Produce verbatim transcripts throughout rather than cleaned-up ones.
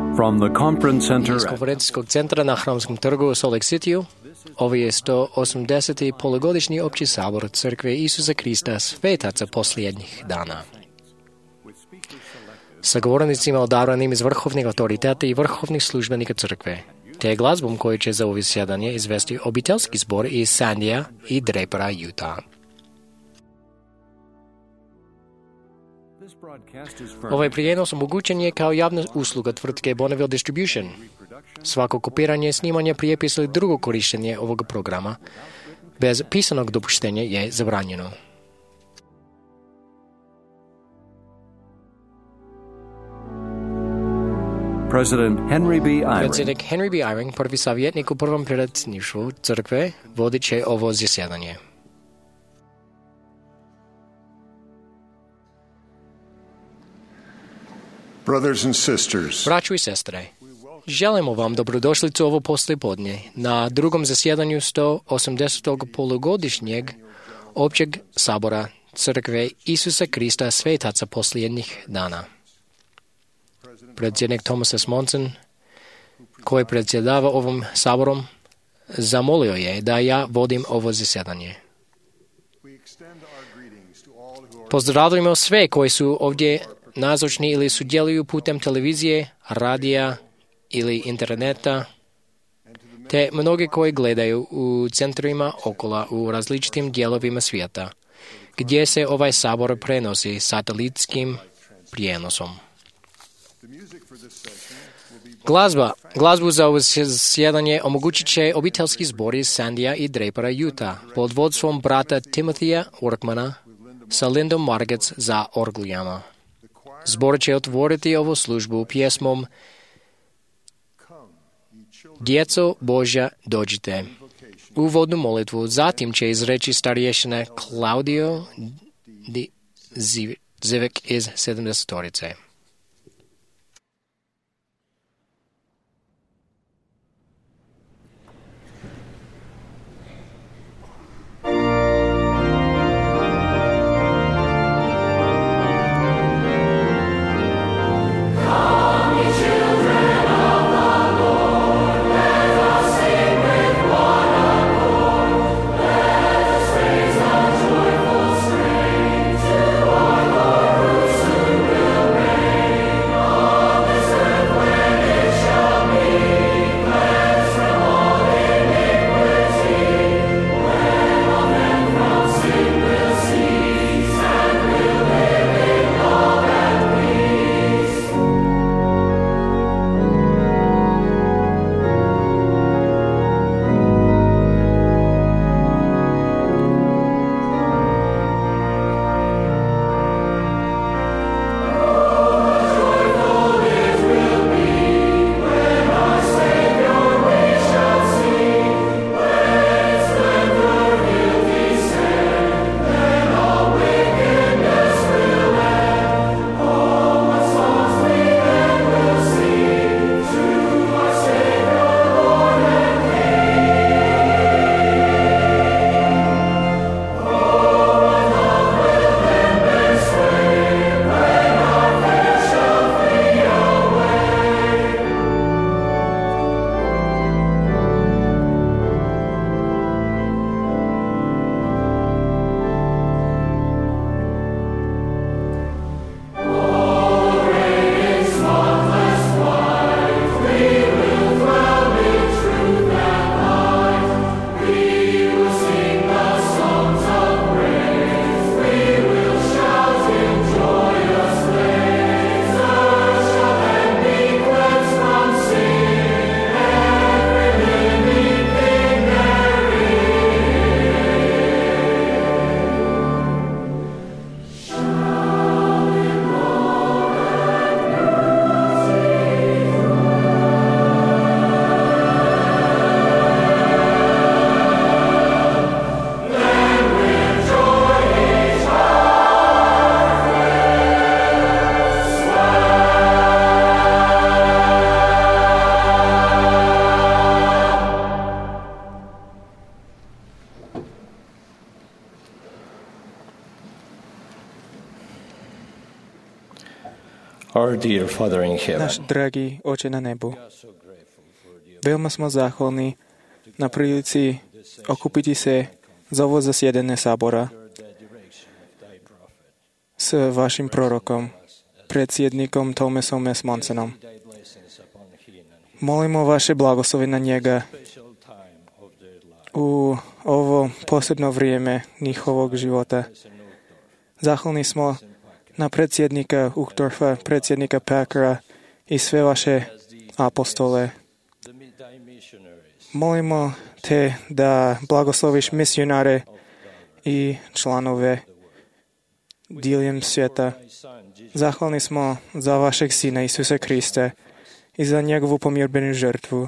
From the conference center Iz konferencijskog centra na Hramskom trgu u Salt Lake Cityu, ovo je sto osamdeseti polugodišnji opći sabor Crkve Isusa Krista svetaca posljednjih dana. Sa govornicima odabranim iz vrhovnih autoriteta i vrhovnih službenika Crkve, te glazbom koju će za ovo sjedanje izvesti obiteljski zbor iz Sandija i Drapera, Utah. Ovaj prijenos omogućen je kao javna usluga tvrtke Bonneville Distribution. Svako kopiranje, snimanje, prijepis ili drugo korištenje ovog programa bez pisanog dopuštenja je zabranjeno. President Henry B. Eyring. Predsjednik Henry B. Eyring, prvi savjetnik u prvom predsjedništvu Crkve, vodit će ovo zasjedanje. Brothers and sisters, Braćo i sestre, želimo vam dobrodošlicu ovo poslijepodne na drugom zasjedanju sto osamdesetog polugodišnjeg općeg sabora Crkve Isusa Krista svetaca posljednjih dana. Predsjednik Thomas S. Monson, koji predsjedava ovom saborom, zamolio je da ja vodim ovo zasjedanje. Pozdravljamo sve koji su ovdje nazočni ili sudjeluju putem televizije, radija ili interneta, te mnogi koji gledaju u centrima okolo u različitim dijelovima svijeta, gdje se ovaj sabor prenosi satelitskim prijenosom. Glazba, glazbu za ovo sjedanje omogućit će obiteljski zbor iz Sandija i Drapera, Utah, pod vodstvom brata Timothija Workmana sa Lindom Margetts za orglijama. Zbor će otvoriti ovu službu pjesmom Djeco Božja, dođite. Uvodnu molitvu zatim će izreći starješina Claudio Di Zivik iz sedamdesetorice. Rain to our Lord who soon will reign. Our dear Father in heaven, Náš dragý Oče na nebu, veľmi sme zahvalní na prilici okupiti se za ovo zasjedanje sabora s vašim prorokom, predsjednikom Thomasom S. Monsonom. Molimo vaše blagoslovi na njega u ovo posebno vrijeme njihovog života. Zahvalni smo na predsjednika Uchtdorfa, predsjednika Packera i sve vaše apostole. Molimo te da blagosloviš misionare i članove diljem svijeta. Zahvalni smo za vašeg Sina Isusa Krista i za njegovu pomirbenu žrtvu.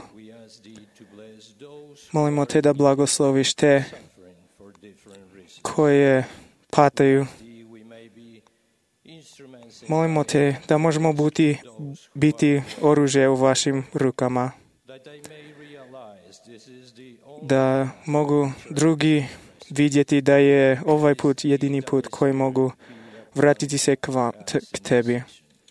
Molimo te da blagosloviš te koje pataju. Molimo te da možemo biti, biti oružje u vašim rukama. Da mogu drugi vidjeti da je ovaj put jedini put koji mogu vratiti se k, vam, t- k tebi.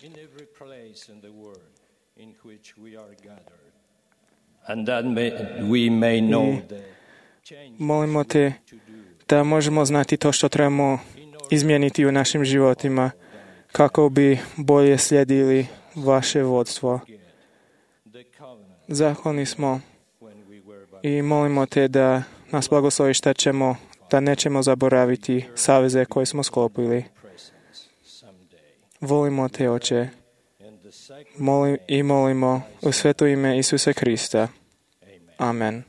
and that may, we may know the Molimo te da možemo znati to što trebamo izmijeniti u našim životima kako bi bolje slijedili vaše vodstvo. Zahvalni smo i molimo te da nas blagosloviš da ćemo, da nećemo zaboraviti saveze koje smo sklopili. Volimo te, Oče, Molim, i molimo u sveto ime Isusa Krista. Amen.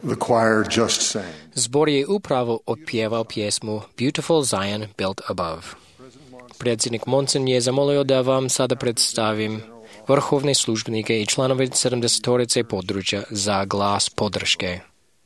The choir just sang. Zbor je upravo otpjeval pjesmu Beautiful Zion Built Above. Predsjednik Monson je zamolio da vam sada predstavim vrhovne službenike i članove sedamdesetorice područja za glas podrške.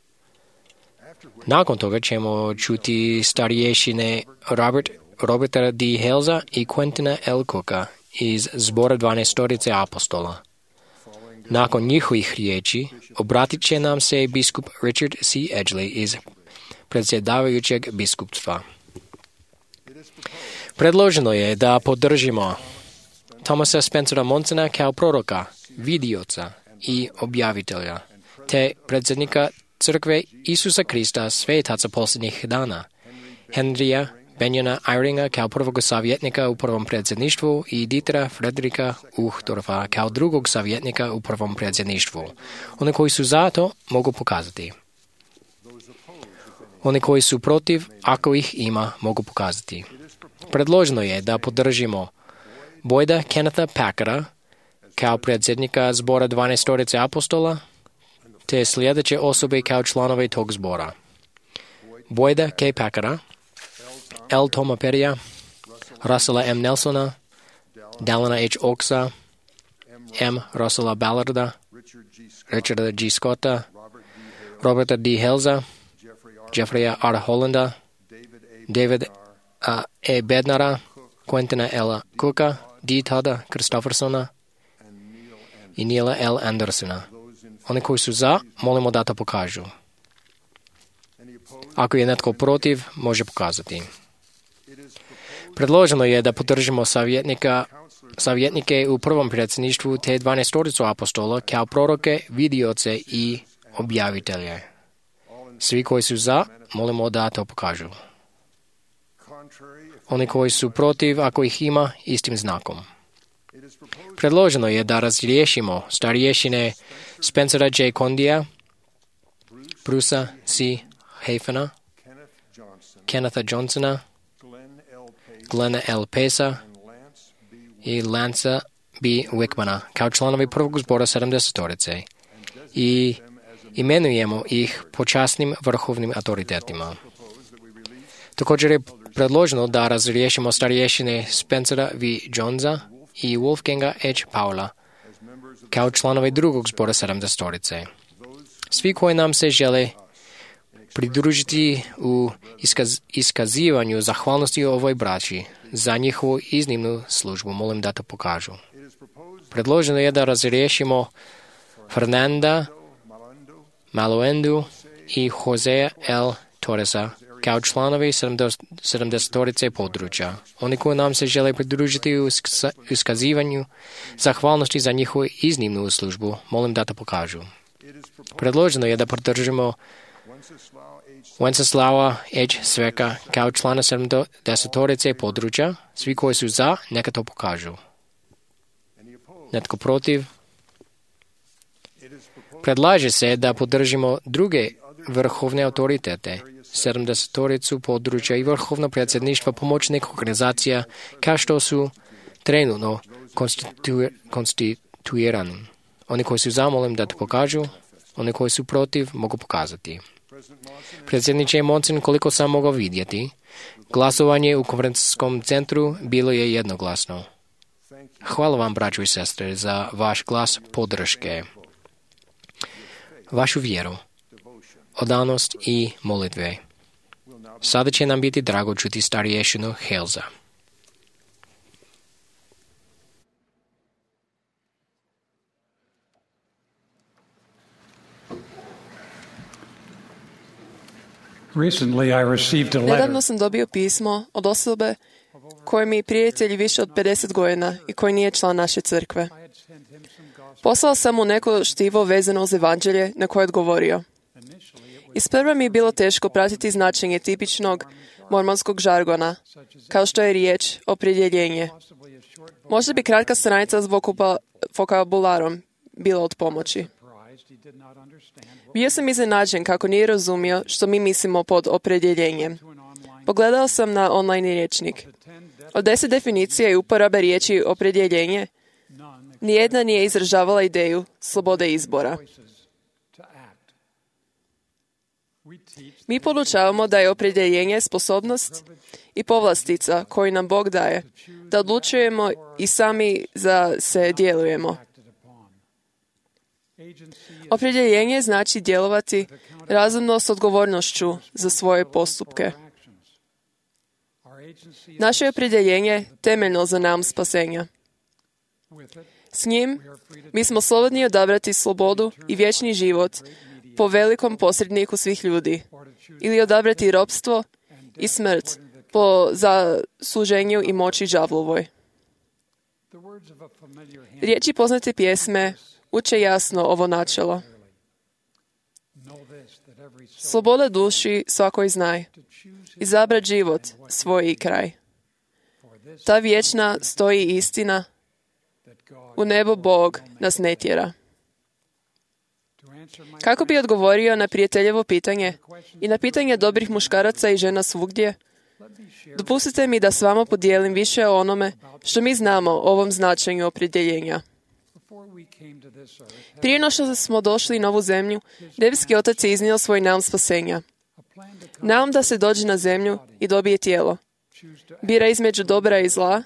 Nakon toga ćemo čuti starješine Robert, Roberta D. Halesa i Quentina L. Cooka iz zbora dvanaestorice apostola. Nakon njihovih riječi obratit će nam se biskup Richard C. Edgley iz predsjedavajućeg biskupstva. Predloženo je da podržimo Thomasa Spencera Monsona kao proroka, vidioca i objavitelja, te predsjednika Crkve Isusa Krista svetaca posljednjih dana, Henrya Benjana Eyringa kao prvog savjetnika u prvom predsjedništvu i Dietera Frederika Uchtdorfa kao drugog savjetnika u prvom predsjedništvu. Oni koji su za to mogu pokazati. Oni koji su protiv, ako ih ima, mogu pokazati. Predloženo je da podržimo Boyda Kennetha Packera kao predsjednika zbora dvanaestorice apostola, te sljedeće osobe kao članove tog zbora. Boyda K. Packera, L. Toma Perija, Russella M. Nelsona, Dallina H. Oaksa, M. Russella Ballarda, Richarda G. Scotta, Roberta D. Halesa, Jeffreya R. Hollanda, David A. E. Bednara, Quentina L. Cooka, D. Todda Christoffersona i Neila L. Andersona. Oni koji su za, molimo da to pokažu. Ako je netko protiv, može pokazati. Predloženo je da podržimo savjetnika, savjetnike u prvom predsjedništvu te dvanaestoricu apostola kao proroke, vidioce i objavitelje. Svi koji su za, molimo da to pokažu. Oni koji su protiv, ako ih ima, istim znakom. Predloženo je da razriješimo starješine Spencera J. Condija, Brucea C. Hafena, Kennetha Johnsona, Glena L. Pesa i Lanca B. Wickmana kao članovi prvog zbora sedamdesetorice i imenujemo ih počasnim vrhovnim autoritetima. Također je predloženo da razriješimo starješine Spencera V. Jonesa i Wolfganga H. Paula kao članovi drugog zbora sedamdesetorice. Svi koji nam se žele pridružiti u iskaz, iskazivanju zahvalnosti ovoj braći za njihovu iznimnu službu, molim da to pokažu. Predloženo je da razriješimo Fernanda Maluendu i Josea L. Torresa kao članovi sedamdesetorice područja. Oni koji nam se žele pridružiti u iskazivanju zahvalnosti za njihovu iznimnu službu, molim da to pokažu. Predloženo je da podržimo Wenceslava H. Sveka kao člana sedamdesetorice područja. Svi koji su za, neka to pokažu. Netko protiv? Predlaže se da podržimo druge vrhovne autoritete, sedamdesetoricu područja i vrhovno predsjedništvo pomoćnih organizacija kao što su trenutno konstituirani. Oni koji su za, molim da to pokažu. Oni koji su protiv, mogu pokazati. Predsjedniče Monson, koliko sam mogao vidjeti, glasovanje u konferencijskom centru bilo je jednoglasno. Hvala vam, braćo i sestre, za vaš glas podrške, vašu vjeru, odanost i molitve. Sada će nam biti drago čuti starješinu Halesa. Nedavno sam dobio pismo od osobe koje mi je prijatelj više od pedeset godina i koji nije član naše crkve. Poslao sam mu neko štivo vezano uz evanđelje na koje je odgovorio. Isprva mi je bilo teško pratiti značenje tipičnog mormonskog žargona, kao što je riječ opredjeljenje. Možda bi kratka stranica s vokabularom bila od pomoći. Bio sam iznenađen kako nije razumio što mi mislimo pod opredjeljenjem. Pogledao sam na online rječnik. Od deset definicija i uporabe riječi opredjeljenje, nijedna nije izražavala ideju slobode izbora. Mi podučavamo da je opredjeljenje sposobnost i povlastica koju nam Bog daje, da odlučujemo i sami za se djelujemo. Opredjeljenje znači djelovati razumno s odgovornošću za svoje postupke. Naše opredjeljenje temeljno za nam spasenja. S njim mi smo slobodni odabrati slobodu i vječni život po velikom posredniku svih ljudi ili odabrati ropstvo i smrt po zasluženju i moći đavlovoj. Riječi poznate pjesme uče jasno ovo načelo. Sloboda duši svakoj znaj. Izabrat život, svoj i kraj. Ta vječna stoji istina. U nebo Bog nas ne tjera. Kako bi odgovorio na prijateljevo pitanje i na pitanje dobrih muškaraca i žena svugdje? Dopustite mi da s vama podijelim više o onome što mi znamo o ovom značenju opredjeljenja. Prije no što smo došli na ovu zemlju, nebeski Otac je iznio svoj naum spasenja. Naum da se dođe na zemlju i dobije tijelo. Bira između dobra i zla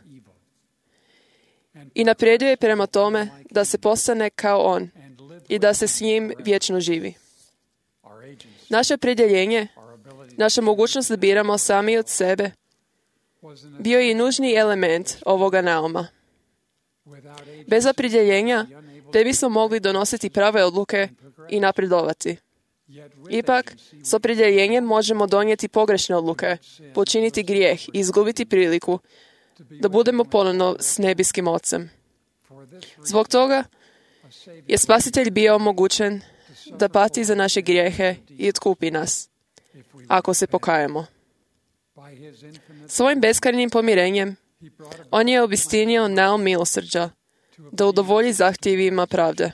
i napreduje prema tome da se postane kao on i da se s njim vječno živi. Naše opredjeljenje, naša mogućnost da biramo sami od sebe, bio je nužni element ovoga nauma. Bez opredjeljenja te bismo mogli donositi prave odluke i napredovati. Ipak, s opredjeljenjem možemo donijeti pogrešne odluke, počiniti grijeh i izgubiti priliku da budemo ponovno s nebeskim Ocem. Zbog toga je Spasitelj bio omogućen da pati za naše grijehe i otkupi nas, ako se pokajemo. Svojim beskrajnim pomirenjem, on je obistinio naum milosrđa, da udovolji zahtjevima pravde.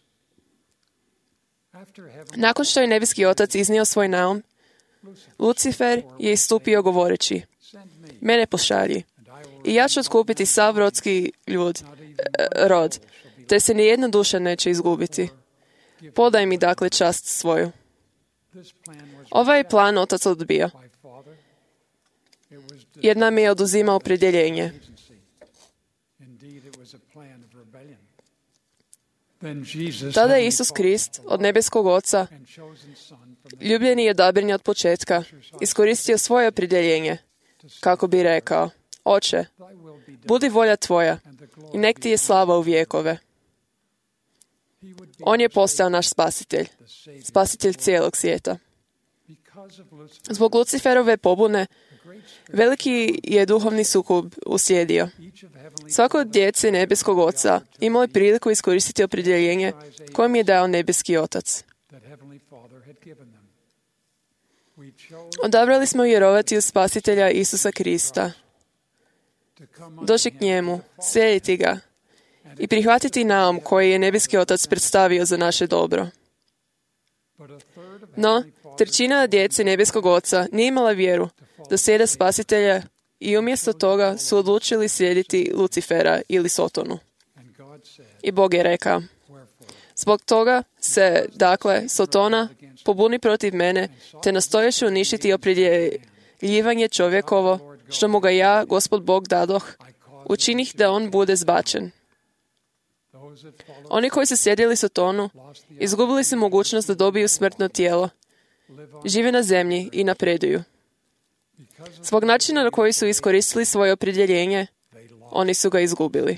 Nakon što je nebeski Otac iznio svoj naum, Lucifer je istupio govoreći: mene pošalji, i ja ću otkupiti sav rodski ljud, rod, te se nijedna duša neće izgubiti. Podaj mi dakle čast svoju. Ovaj plan Otac odbio, jer nam je oduzimao opredjeljenje. Tada je Isus Krist od nebeskog Oca, ljubljeni i odabrani od početka, iskoristio svoje opredjeljenje, kako bi rekao: Oče, budi volja tvoja i nek ti je slava u vjekove. On je postao naš spasitelj, spasitelj cijelog svijeta. Zbog Luciferove pobune, veliki je duhovni sukob uslijedio. Svako od djece nebeskog Oca imao je priliku iskoristiti opredjeljenje kojim je dao nebeski Otac. Odabrali smo vjerovati u Spasitelja Isusa Krista, doći k njemu, slijediti ga i prihvatiti naum koji je nebeski Otac predstavio za naše dobro. No, trećina djece nebeskog Oca nije imala vjeru da slijede Spasitelja i umjesto toga su odlučili slijediti Lucifera ili Sotonu. I Bog je rekao: zbog toga se, dakle, Sotona pobuni protiv mene, te nastojeći uništiti opredjeljivanje čovjekovo, što mu ga ja, Gospod Bog, dadoh, učinih da on bude zbačen. Oni koji su slijedili Sotonu, izgubili su mogućnost da dobiju smrtno tijelo, žive na zemlji i napreduju. Zbog načina na koji su iskoristili svoje opredjeljenje, oni su ga izgubili.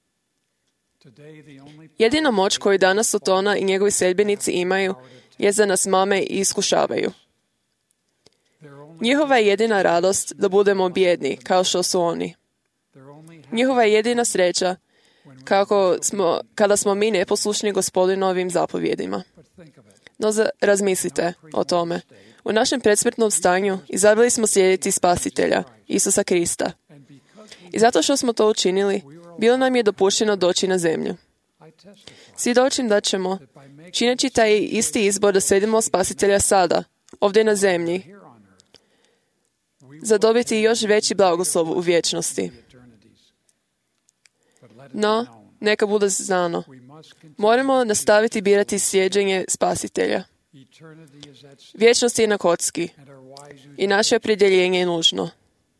Jedina moć koju danas Sotona i njegovi sljedbenici imaju je da nas mame i iskušavaju. Njihova je jedina radost da budemo bijedni, kao što su oni. Njihova je jedina sreća kako smo, kada smo mi neposlušni Gospodinovim zapovjedima. No za, razmislite o tome. U našem predsmrtnom stanju izabrali smo slijediti Spasitelja, Isusa Krista. I zato što smo to učinili, bilo nam je dopušteno doći na zemlju. Svjedočim da ćemo, čineći taj isti izbor da slijedimo Spasitelja sada, ovdje na zemlji, zadobiti još veći blagoslov u vječnosti. No, neka bude znano. Moramo nastaviti birati slijeđenje Spasitelja. Vječnost je na kocki i naše opredjeljenje je nužno.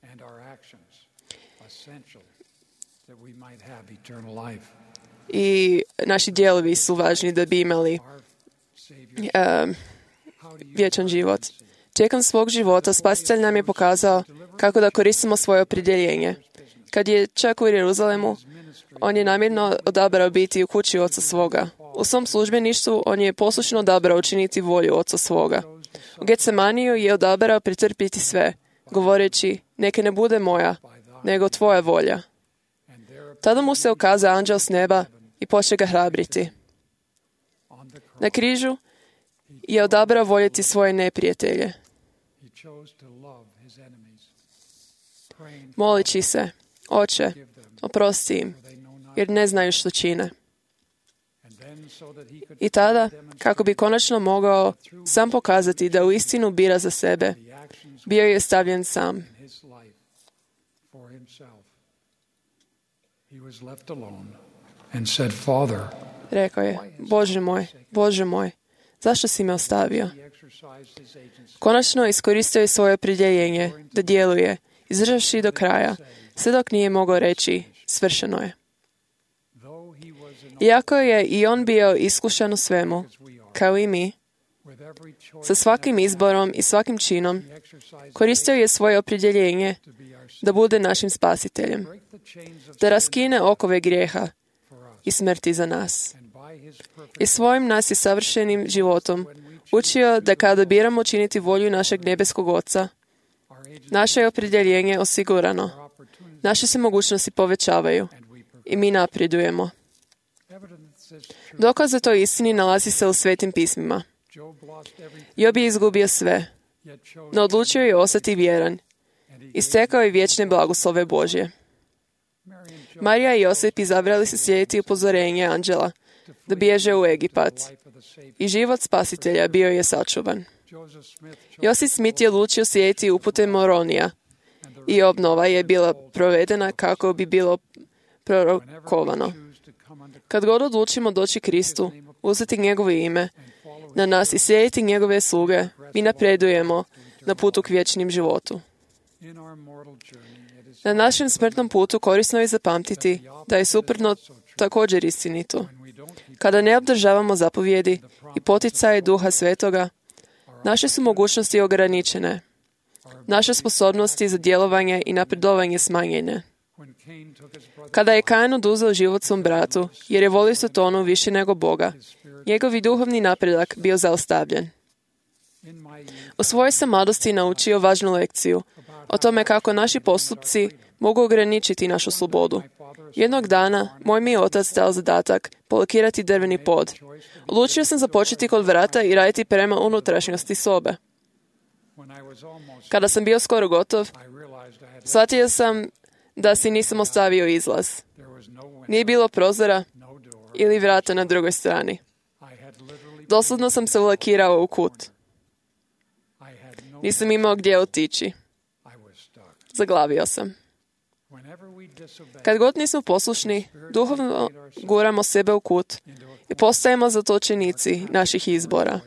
I naši dijelovi su važni da bi imali um, vječan život. Tijekom svog života Spasitelj nam je pokazao kako da koristimo svoje opredjeljenje. Kad je čak u Jeruzalemu, on je namjerno odabrao biti u kući oca svoga. U svom službeništvu on je poslušno odabrao učiniti volju oca svoga. U Getsemaniju je odabrao pretrpiti sve, govoreći, neka ne bude moja, nego tvoja volja. Tada mu se ukazao anđel s neba i počeo ga hrabriti. Na križu je odabrao voljeti svoje neprijatelje. Molići se, Oče, oprosti im, jer ne znaju što čine. I tada, kako bi konačno mogao sam pokazati da u istinu bira za sebe, bio je stavljen sam. Rekao je, Bože moj, Bože moj, zašto si me ostavio? Konačno iskoristio je svoje opredjeljenje da djeluje, izdržavši do kraja, sve dok nije mogao reći, svršeno je. Iako je i on bio iskušan u svemu, kao i mi, sa svakim izborom i svakim činom, koristio je svoje opredjeljenje da bude našim spasiteljem, da raskine okove grijeha i smrti za nas. I svojim nas je savršenim životom učio da kada biramo činiti volju našeg nebeskog Oca, naše je opredjeljenje osigurano, naše se mogućnosti povećavaju i mi napredujemo. Dokaz za to istini nalazi se u Svetim pismima. Job je izgubio sve, no odlučio je ostati vjeran i stekao je vječne blagoslove Božje. Marija i Josip izabrali se slijediti upozorenje anđela da bježe u Egipat i život spasitelja bio je sačuvan. Josip Smith je odlučio slijediti upute Moronija i obnova je bila provedena kako bi bilo prorokovano. Kad god odlučimo doći Kristu, uzeti njegovo ime na nas i slijediti njegove sluge, mi napredujemo na putu k vječnim životu. Na našem smrtnom putu korisno je zapamtiti da je suprotno također istinito. Kada ne obdržavamo zapovjedi i poticaje Duha Svetoga, naše su mogućnosti ograničene. Naše sposobnosti za djelovanje i napredovanje smanjene. Kada je Kain oduzeo život svom bratu, jer je volio Sotonu više nego Boga, njegovi duhovni napredak bio zaustavljen. U svojoj sam mladosti naučio važnu lekciju o tome kako naši postupci mogu ograničiti našu slobodu. Jednog dana, moj mi je otac dao zadatak polakirati drveni pod. Odlučio sam započeti kod vrata i raditi prema unutrašnjosti sobe. Kada sam bio skoro gotov, shvatio sam da si nisam ostavio izlaz. Nije bilo prozora ili vrata na drugoj strani. Doslovno sam se ulakirao u kut. Nisam imao gdje otići. Zaglavio sam. Kad god nismo poslušni, duhovno guramo sebe u kut i postajemo zatočenici naših izbora.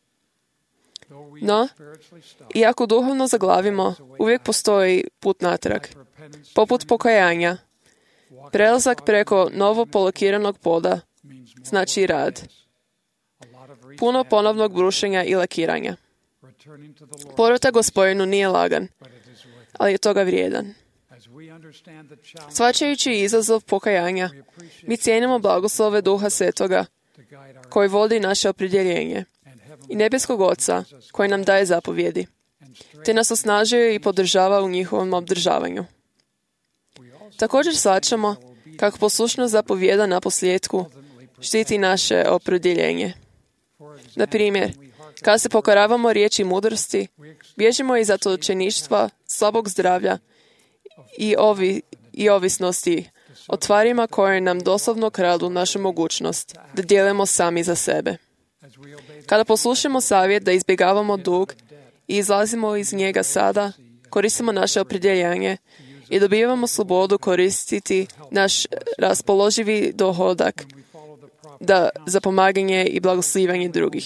No, iako duhovno zaglavimo, uvijek postoji put natrag. Poput pokajanja, prelazak preko novo polakiranog poda znači rad. Puno ponovnog brušenja i lakiranja. Povratak Gospodinu nije lagan, ali je toga vrijedan. Shvaćajući izazov pokajanja, mi cijenimo blagoslove Duha Svetoga, koji vodi naše opredjeljenje, i nebeskog Oca, koji nam daje zapovjedi, te nas osnažuje i podržava u njihovom obdržavanju. Također shvaćamo kako poslušnost zapovjeda na posljedku štiti naše opredjeljenje. Na primjer, kada se pokoravamo riječi mudrosti, bježimo iz zatočeništva, slabog zdravlja i, ovi, i ovisnosti o tvarima koje nam doslovno kradu našu mogućnost da dijelimo sami za sebe. Kada poslušamo savjet da izbjegavamo dug i izlazimo iz njega sada, koristimo naše opredjeljenje i dobivamo slobodu koristiti naš raspoloživi dohodak da, za pomaganje i blagoslivanje drugih.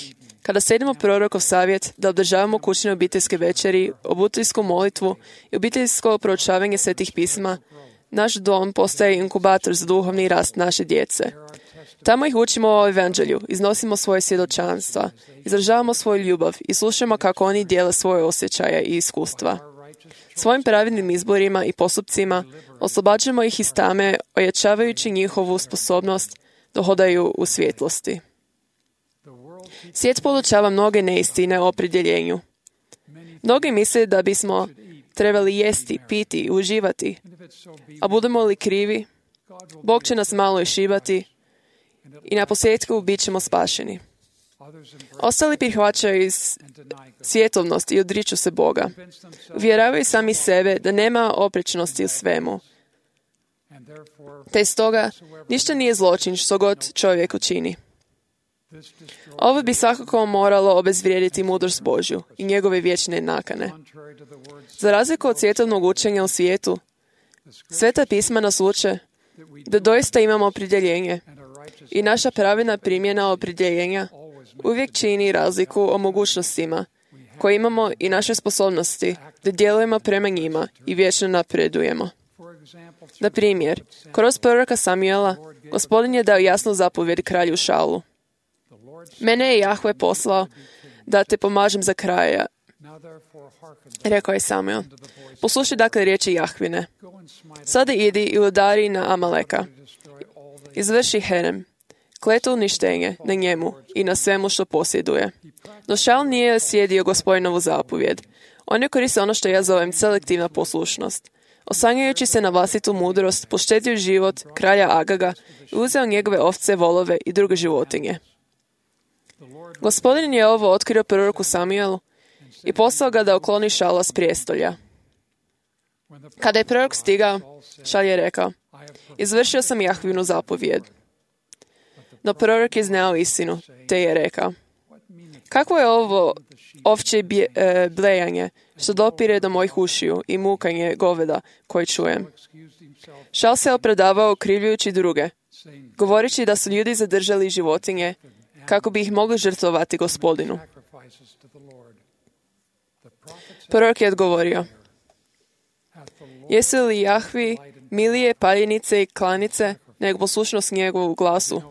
Kada slijedimo prorokov savjet da održavamo kućne obiteljske večeri, obiteljsku molitvu i obiteljsko proučavanje svetih pisma, naš dom postaje inkubator za duhovni rast naše djece. Tamo ih učimo o evanđelju, iznosimo svoje svjedočanstva, izražavamo svoju ljubav i slušamo kako oni dijele svoje osjećaje i iskustva. Svojim pravednim izborima i postupcima oslobađamo ih iz tame, ojačavajući njihovu sposobnost da hodaju u svjetlosti. Svijet podučava mnoge neistine o opredjeljenju. Mnogi misle da bismo trebali jesti, piti i uživati, a budemo li krivi, Bog će nas malo išibati i na posljedku bit ćemo spašeni. Ostali prihvaćaju svjetovnost i odriču se Boga. Uvjeravaju sami sebe da nema oprečnosti u svemu. Te stoga ništa nije zločin što god čovjek učini. Ovo bi svakako moralo obezvrijediti mudrost Božju i njegove vječne nakane. Za razliku od svjetovnog učenja u svijetu, Sveta pisma nas uče da doista imamo opredjeljenje i naša pravilna primjena opredjeljenja uvijek čini razliku o mogućnostima koje imamo i naše sposobnosti da djelujemo prema njima i vječno napredujemo. Na primjer, kroz proroka Samuela, Gospodin je dao jasnu zapovjed kralju Šaulu. Mene je Jahve poslao da te pomažem za kraja, rekao je Samuel. Poslušaj dakle riječi Jahvine. Sada idi i udari na Amaleka. Izvrši herem, kleto uništenje na njemu i na svemu što posjeduje. No Šaul nije slijedio Gospodinovu zapovjed. On je koristio ono što ja zovem selektivna poslušnost. Osanjajući se na vlastitu mudrost, poštetio život kralja Agaga i uzeo njegove ovce, volove i druge životinje. Gospodin je ovo otkrio proroku Samuelu i poslao ga da ukloni Šaula s prijestolja. Kada je prorok stigao, Šaul je rekao, izvršio sam Jahvinu zapovjed. No prorok je znao istinu, te je rekao, kakvo je ovo ovče bje, e, blejanje što dopire do mojih ušiju i mukanje goveda koje čujem. Šaul se opravdavao krivljujući druge, govoreći da su ljudi zadržali životinje kako bi ih mogli žrtvovati Gospodinu. Prorok je odgovorio, jesu li Jahvi milije paljenice i klanice nego poslušnost njegovu glasu?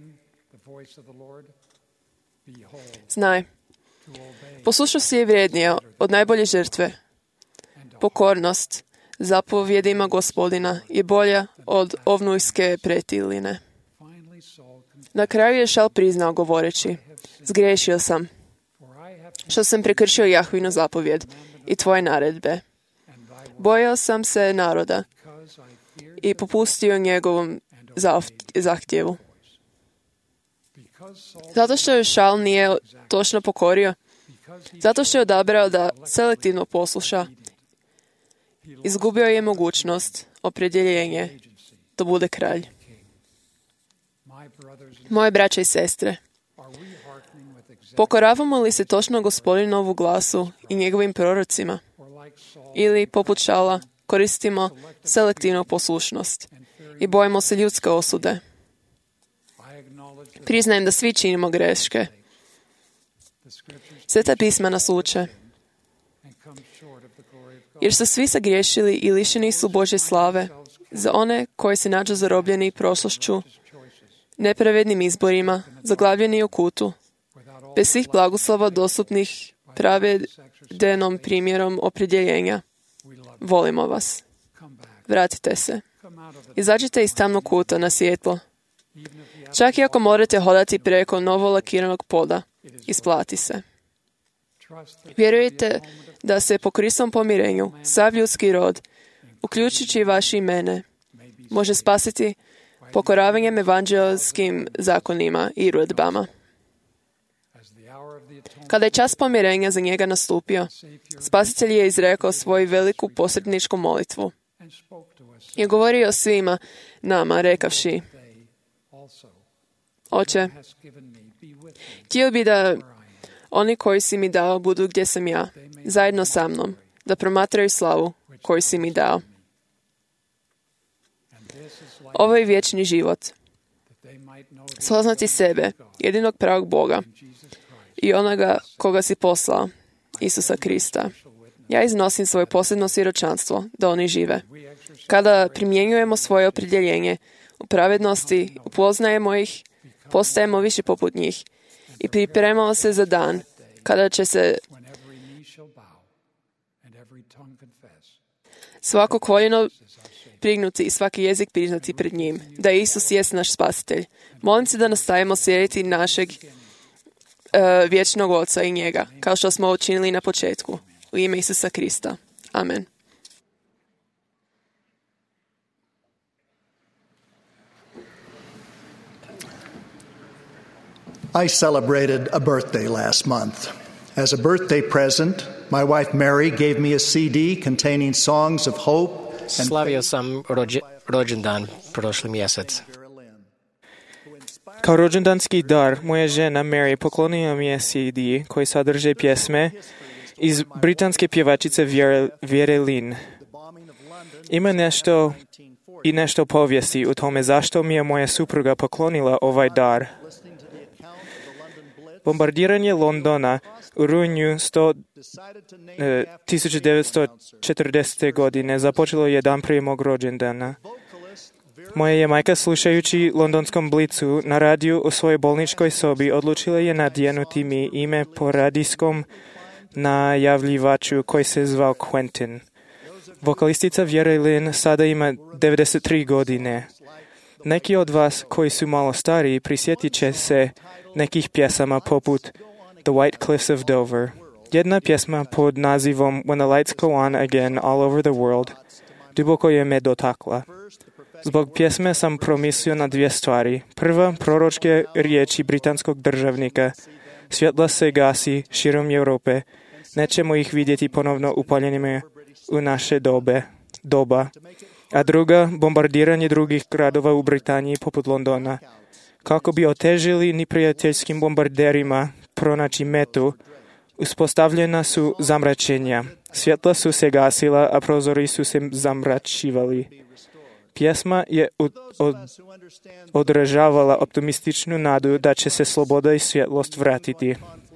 Znaj, poslušnost je vrijednija od najbolje žrtve. Pokornost zapovjedima Gospodina je bolja od ovnujske pretiline. Na kraju je Šaul priznao govoreći, zgriješio sam, što sam prekršio Jahvinu zapovjed i tvoje naredbe. Bojao sam se naroda i popustio njegovom zahtjevu. Zato što je Šaul nije točno pokorio, zato što je odabrao da selektivno posluša, izgubio je mogućnost, opredjeljenje, da bude kralj. Moje braće i sestre, pokoravamo li se točno Gospodinovu glasu i njegovim prorocima? Ili, poput Šaula, koristimo selektivnu poslušnost i bojimo se ljudske osude? Priznajem da svi činimo greške. Sveta pisma nas uče. Jer su svi sagriješili i lišeni su Božje slave za one koji se nađu zarobljeni prošlošću, nepravednim izborima, zaglavljeni u kutu, bez svih blagoslova dostupnih pravedenom primjerom opredjeljenja. Volimo vas. Vratite se. Izađite iz tamnog kuta na svjetlo. Čak i ako morate hodati preko novo lakiranog poda, isplati se. Vjerujete da se po Kristovom pomirenju sav ljudski rod, uključujući vaše i mene, može spasiti pokoravanjem evanđelskim zakonima i uredbama. Kada je čas pomirenja za njega nastupio, Spasitelj je izrekao svoju veliku posredničku molitvu. Je govorio svima nama, rekavši, Oče, htio bi da oni koji si mi dao budu gdje sam ja, zajedno sa mnom, da promatraju slavu koju si mi dao. Ovo je vječni život. Spoznati sebe, jedinog pravog Boga, i onoga koga si poslao, Isusa Krista. Ja iznosim svoje posebno svjedočanstvo da oni žive. Kada primjenjujemo svoje opredjeljenje u pravednosti, upoznajemo ih, postajemo više poput njih i pripremamo se za dan kada će se svako koljeno prignuti i svaki jezik priznati pred njim, da Isus jest naš spasitelj. Molim se da nastavimo slijediti našeg uh, vječnog Oca i njega, kao što smo učinili na početku. U ime Isusa Krista. Amen. I celebrated a birthday last month. As a birthday present, my wife Mary gave me a C D containing songs of hope and Slavio sam rođe, rođendan prošli mjesec. Kao rođendanski dar, moja žena Mary poklonila mi je C D koji sadrže pjesme iz britanske pjevačice Vjere Lynn. Ima nešto i nešto povijesti u tome zašto mi je moja supruga poklonila ovaj dar. Bombardiranje Londona u rujnu tisuću devetsto četrdesete. godine započelo je dan prije mog rođendana. Moja je majka, slušajući londonskom blicu na radiju u svojoj bolničkoj sobi, odlučila je nadjenuti mi ime po radijskom najavljivaču koji se zvao Quentin. Vokalistica Vjera Lynn sada ima devedeset tri godine. Neki od vas koji su malo stariji prisjetit će se nekih pjesama poput The White Cliffs of Dover. Jedna pjesma pod nazivom When the Lights Go On Again All Over the World duboko je me dotakla. Zbog pjesme sam promislio na dvije stvari. Prva, proročke riječi britanskog državnika. Svjetla se gasi širom Europe. Nećemo ih vidjeti ponovno upaljenima u naše dobe, doba. A druga, bombardiranje drugih gradova u Britaniji poput Londona. Kako bi otežili neprijateljskim bombarderima pronaći metu, uspostavljena su zamračenja. Svjetla su se gasila, a prozori su se zamračivali. Pjesma je od, od, odražavala optimističnu nadu da će se sloboda i svjetlost vratiti.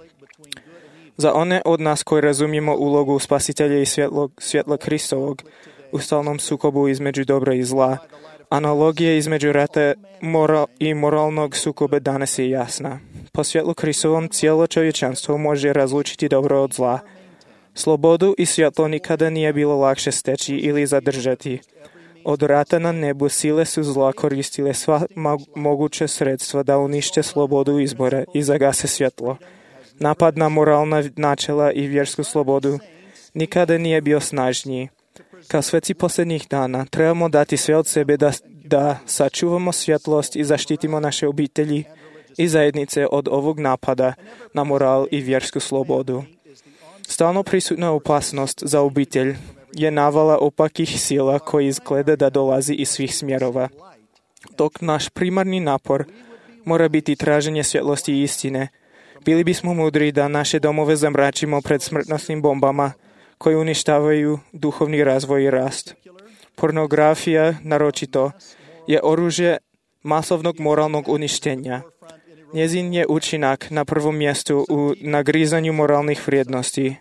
Za one od nas koji razumijemo ulogu spasitelja i svjetlo, svjetla Kristovog u stalnom sukobu između dobra i zla, analogija između rata moral i moralnog sukoba danas je jasna. Po svjetlu Kristovom cijelo čovječanstvo može razlučiti dobro od zla. Slobodu i svjetlo nikada nije bilo lakše steći ili zadržati. Od rata na nebu sile su zla koristile sva moguća sredstva da unište slobodu izbora i zagase svjetlo. Napad na moralna načela i vjersku slobodu nikada nije bio snažniji. Kao sveci posljednjih dana trebamo dati sve od sebe da, da sačuvamo svjetlost i zaštitimo naše obitelji i zajednice od ovog napada na moral i vjersku slobodu. Stalno prisutna opasnost za obitelj je navala opakih sila koji izgleda da dolazi iz svih smjerova. Dok naš primarni napor mora biti traženje svjetlosti i istine, bili bismo mudri da naše domove zamračimo pred smrtnosnim bombama koji uništavaju duhovni razvoj i rast. Pornografija, naročito, je oružje masovnog moralnog uništenja. Njezin je učinak na prvom mjestu u nagrizanju moralnih vrijednosti.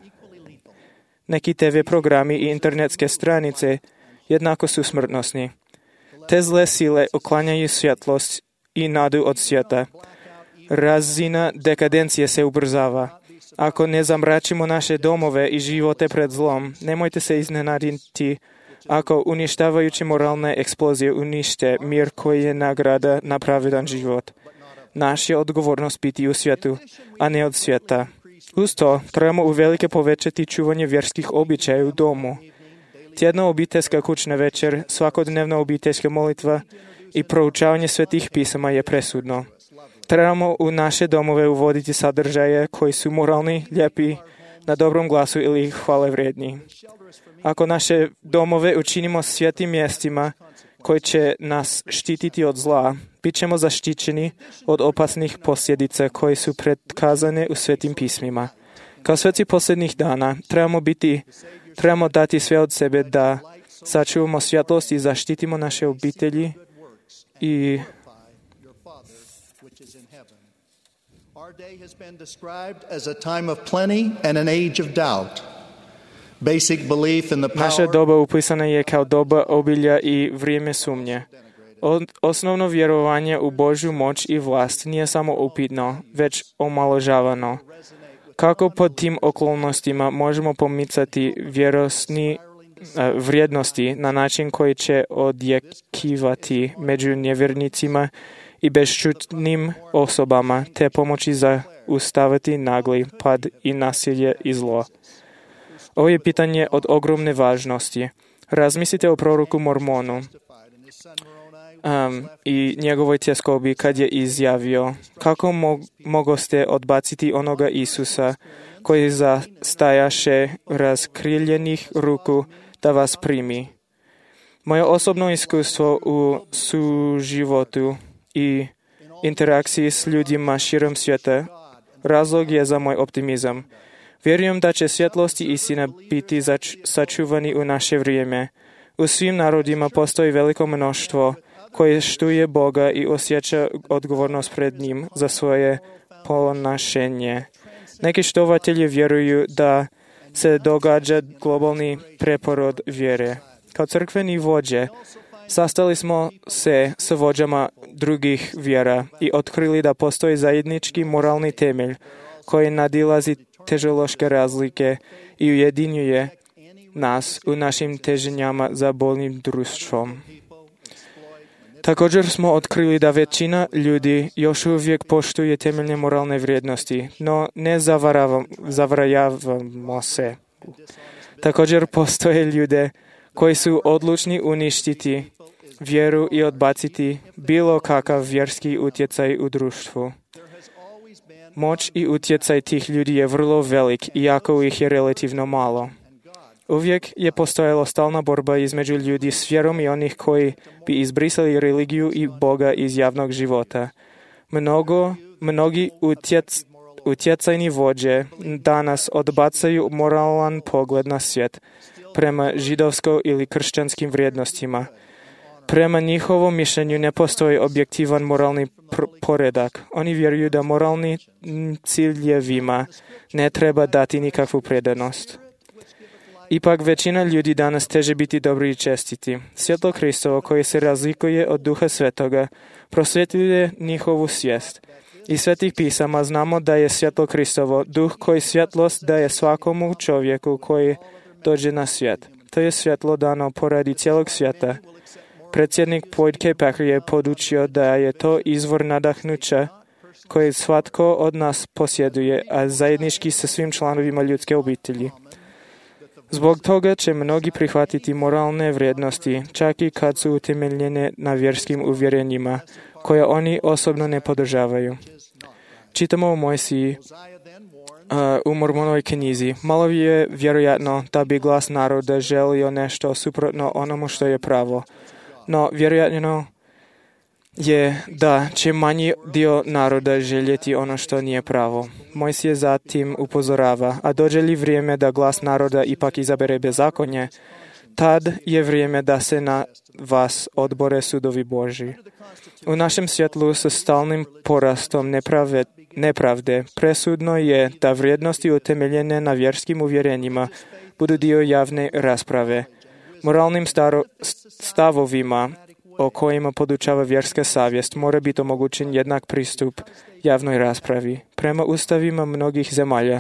Neki te ve programi i internetske stranice jednako su smrtnosni. Te zle sile uklanjaju svjetlost i nadu od svijeta. Razina dekadencije se ubrzava. Ako ne zamračimo naše domove i živote pred zlom, nemojte se iznenaditi ako uništavajući moralne eksplozije unište mir koji je nagrada na pravedan život. Naš je odgovornost biti u svijetu, a ne od svijeta. Uz to, trebamo uvelike povećati čuvanje vjerskih običaja u domu. Tjedna obiteljska kućna večer, svakodnevna obiteljska molitva i proučavanje svetih pisama je presudno. Trebamo u naše domove uvoditi sadržaje koji su moralni, lijepi, na dobrom glasu ili hvale vrijedni. Ako naše domove učinimo svijetim mjestima koji će nas štititi od zla, bit ćemo zaštićeni od opasnih posljedica koje su predkazane u svetim pismima. Kao sveci posljednjih dana trebamo biti, trebamo dati sve od sebe da sačuvamo svjetlost i zaštitimo naše obitelji i Our day has been described as a time of plenty and an age of doubt. Basic belief in the Naša power doba upisana je kao doba obilja i vrijeme sumnje. Od- Osnovno vjerovanje u Božju moć i vlast nije samo upitno, već omaložavano. Kako pod tim okolnostima možemo pomicati vjerosni eh, vrijednosti na način koji će odjekivati među nevjernicima i bešćutnim osobama, te pomoći zaustaviti nagli pad i nasilje i zlo? Ovo je pitanje od ogromne važnosti. Razmislite o proroku Mormonu um, i njegovoj tjeskobi kad je izjavio: kako mo- mogoste odbaciti onoga Isusa koji zastajaše razkriljenih ruku da vas primi? Moje osobno iskustvo u suživotu i interakciji s ljudima širom svijeta razlog je za moj optimizam. Vjerujem da će svjetlost i istina biti zač- sačuvani u naše vrijeme. U svim narodima postoji veliko mnoštvo koje štuje Boga i osjeća odgovornost pred njim za svoje ponašenje. Neki štovatelji vjeruju da se događa globalni preporod vjere. Kao crkveni vođe sastali smo se s vođama drugih vjera i otkrili da postoji zajednički moralni temelj koji nadilazi teološke razlike i ujedinjuje nas u našim teženjama za boljim društvom. Također smo otkrili da većina ljudi još uvijek poštuje temeljne moralne vrijednosti, no ne zavaravam, zavarajavamo se. Također postoje ljude koji su odlučni uništiti vjeru i odbaciti bilo kakav vjerski utjecaj u društvu. Moć i utjecaj tih ljudi je vrlo velik, iako ih je relativno malo. Uvijek je postojala stalna borba između ljudi s vjerom i onih koji bi izbrisali religiju i Boga iz javnog života. Mnogo, mnogi utjec, utjecajni vođe danas odbacaju moralan pogled na svijet prema židovsko ili kršćanskim vrijednostima. Prema njihovom mišljenju ne postoji objektivan moralni pr- poredak. Oni vjeruju da moralni ciljevima ne treba dati nikakvu predanost. Ipak većina ljudi danas teže biti dobri i čestiti. Svjetlo Kristovo, koje se razlikuje od Duha Svetoga, prosvjetljuje njihovu svijest. Iz svetih pisama znamo da je svjetlo Kristovo duh koji svjetlost daje svakomu čovjeku koji dođe na svijet. To je svjetlo dano poradi cijelog svijeta. Predsjednik Boyd K. Packer je podučio da je to izvor nadahnuća koje svatko od nas posjeduje, a zajednički sa svim članovima ljudske obitelji. Zbog toga će mnogi prihvatiti moralne vrijednosti, čak i kad su utemeljene na vjerskim uvjerenjima, koje oni osobno ne podržavaju. Čitamo u Mojsiji, uh, u Mormonovoj knjizi. Malo je vjerojatno da bi glas naroda želio nešto suprotno onomu što je pravo. No, vjerojatno je da će manji dio naroda željeti ono što nije pravo. Mojsije zatim upozorava, a dođe li vrijeme da glas naroda ipak izabere bezakonje, tad je vrijeme da se na vas odbore sudovi Božji. U našem svjetlu sa stalnim porastom neprave, nepravde presudno je da vrijednosti utemeljene na vjerskim uvjerenjima budu dio javne rasprave. Moralnim staro, stavovima o kojima podučava vjerska savjest mora biti omogućen jednak pristup javnoj raspravi. Prema ustavima mnogih zemalja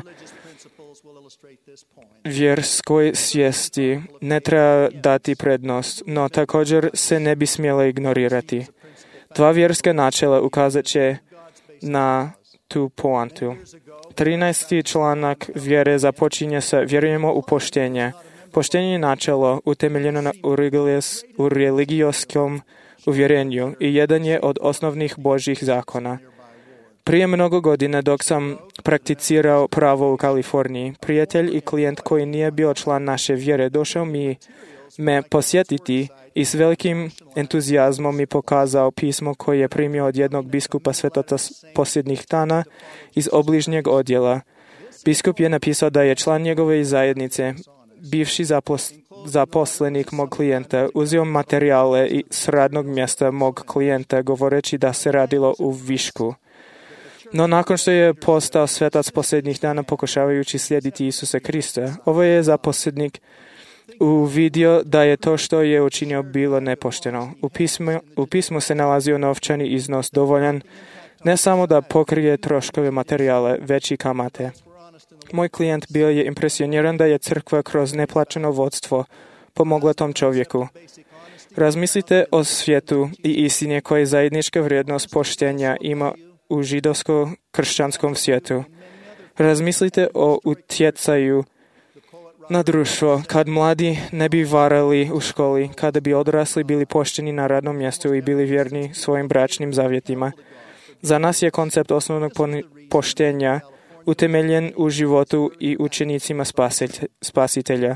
vjerskoj svijesti ne treba dati prednost, no također se ne bi smjela ignorirati. Dva vjerska načela ukazat će na tu poantu. trinaesti članak vjere započinje sa vjerujemo u poštenje. Poštenje je načelo utemeljeno na u, religios, u religijskom uvjerenju i jedan je od osnovnih Božjih zakona. Prije mnogo godina dok sam prakticirao pravo u Kaliforniji, prijatelj i klijent koji nije bio član naše vjere došao mi me posjetiti i s velikim entuzijazmom mi pokazao pismo koje je primio od jednog biskupa Svetota posljednjih dana iz obližnjeg odjela. Biskup je napisao da je član njegove zajednice, bivši zapos, zaposlenik mog klijenta, uzeo materijale s radnog mjesta mog klijenta govoreći da se radilo u višku. No nakon što je postao svetac posljednjih dana pokušavajući slijediti Isusa Krista, ovo je zaposlednik uvidio da je to što je učinio bilo nepošteno. U pismu, u pismu se nalazio novčani iznos dovoljan ne samo da pokrije troškove materijale, već i kamate. Moj klijent bio je impresioniran da je crkva kroz neplaćeno vodstvo pomogla tom čovjeku. Razmislite o svijetu i istine koje zajednička vrijednost poštenja ima u židovsko-kršćanskom svijetu. Razmislite o utjecaju na društvo, kad mladi ne bi varali u školi, kada bi odrasli bili pošteni na radnom mjestu i bili vjerni svojim bračnim zavjetima. Za nas je koncept osnovnog poštenja utemeljen u životu i učenicima spasitelja.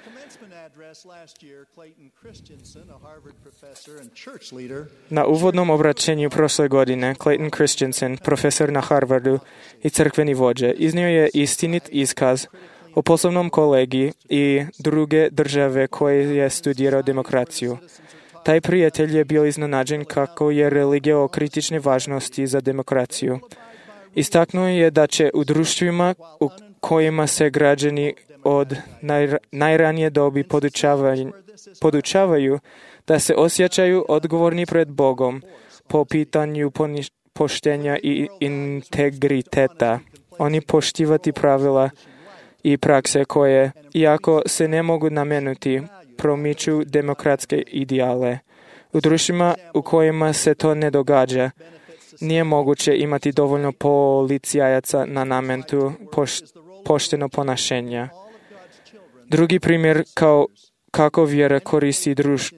Na uvodnom obraćenju prošle godine Clayton Christensen, profesor na Harvardu i crkveni vođa, iznio je istinit iskaz o poslovnom kolegi i druge države koje je studirao demokraciju. Taj prijatelj je bio iznenađen kako je religija o kritične važnosti za demokraciju. Istaknuo je da će u društvima u kojima se građani od naj, najranije dobi podučavaju, podučavaju da se osjećaju odgovorni pred Bogom po pitanju poniš, poštenja i integriteta. Oni poštivati pravila i prakse koje, iako se ne mogu nametnuti, promiču demokratske ideale. U društvima u kojima se to ne događa, nije moguće imati dovoljno policajaca na nametu poš, pošteno ponašenja. Drugi primjer kao kako vjera koristi, druš,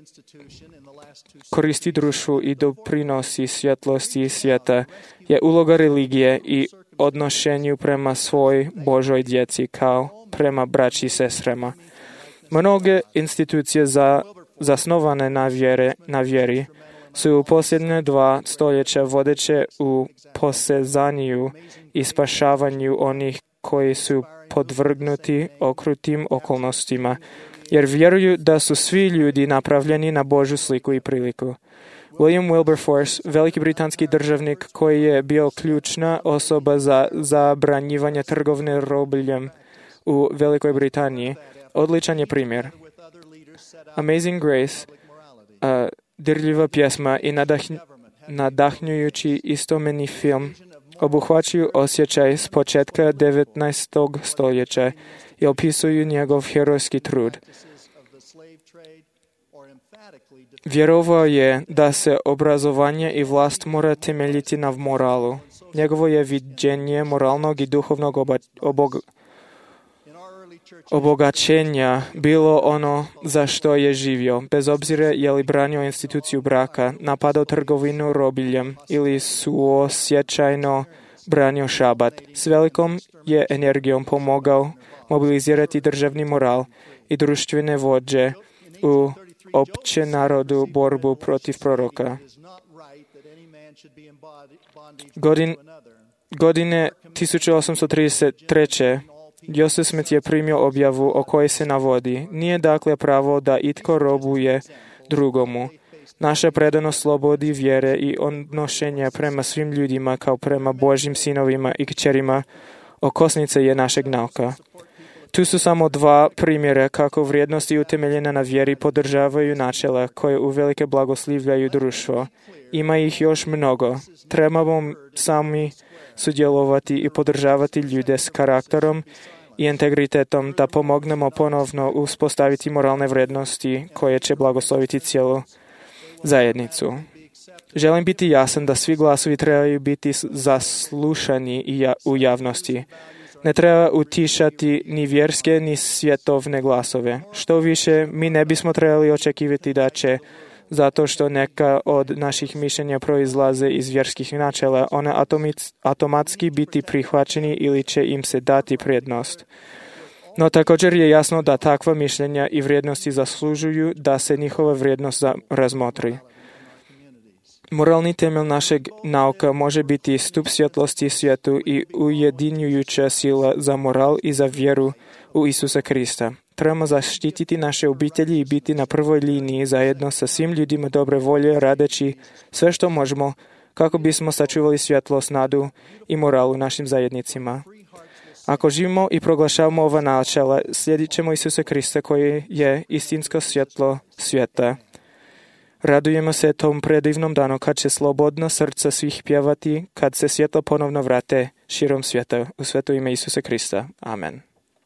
koristi društvu i doprinosi svjetlosti svijeta je uloga religije i odnošenju prema svoj Božoj djeci kao prema braći i sestrama. Mnoge institucije za, zasnovane na, vjere, na vjeri su u posljednje dva stoljeća vodeće u posezanju i spašavanju onih koji su podvrgnuti okrutim okolnostima, jer vjeruju da su svi ljudi napravljeni na Božju sliku i priliku. William Wilberforce, veliki britanski državnik koji je bio ključna osoba za zabranjivanje trgovine robljem u Velikoj Britaniji, odličan je primjer. Amazing Grace, uh, dirljiva pjesma i nadahn, nadahnjujući istomeni film obuhvaćaju osjećaj s početka devetnaestog stoljeća i opisuju njegov herojski trud. Vjerovao je da se obrazovanje i vlast mora temeljiti na moralu. Njegovo je viđenje moralnog i duhovnog oba, obog, obogaćenja bilo ono za što je živio, bez obzira je li branio instituciju braka, napadao trgovinu robiljem ili suosjećajno branio šabat. S velikom je energijom pomogao mobilizirati državni moral i društvene vođe u opće narodu borbu protiv proroka. Godin, godine tisuću osamsto trideset treće. Joseph Smith je primio objavu o kojoj se navodi: nije dakle pravo da itko robuje drugomu. Naša predanost slobodi vjere i odnošenja prema svim ljudima kao prema Božjim sinovima i kćerima okosnica je našeg nauka. Tu su samo dva primjera kako vrijednosti utemeljene na vjeri podržavaju načela koje uvelike blagoslivljaju društvo. Ima ih još mnogo. Trebamo sami sudjelovati i podržavati ljude s karakterom i integritetom da pomognemo ponovno uspostaviti moralne vrijednosti koje će blagosloviti cijelu zajednicu. Želim biti jasan da svi glasovi trebaju biti zaslušani u javnosti. Ne treba utišati ni vjerske ni svjetovne glasove. Što više, mi ne bismo trebali očekivati da će, zato što neka od naših mišljenja proizlaze iz vjerskih načela, one atomic, automatski biti prihvaćeni ili će im se dati prednost. No također je jasno da takva mišljenja i vrijednosti zaslužuju da se njihova vrijednost razmotri. Moralni temelj našeg nauka može biti stup svjetlosti svijetu i ujedinjujuća sila za moral i za vjeru u Isusa Krista. Trebamo zaštititi naše obitelji i biti na prvoj liniji zajedno sa svim ljudima dobre volje, radeći sve što možemo kako bismo sačuvali svjetlost, nadu i moralu našim zajednicima. Ako živimo i proglašavamo ova načela, slijedit ćemo Isusa Krista koji je istinsko svjetlo svijeta. Radujemo se tom predivnom danu kad će slobodno srca svih pjevati, kad se svjetlo ponovno vrate širom svijeta. U sveto ime Isusa Krista. Amen.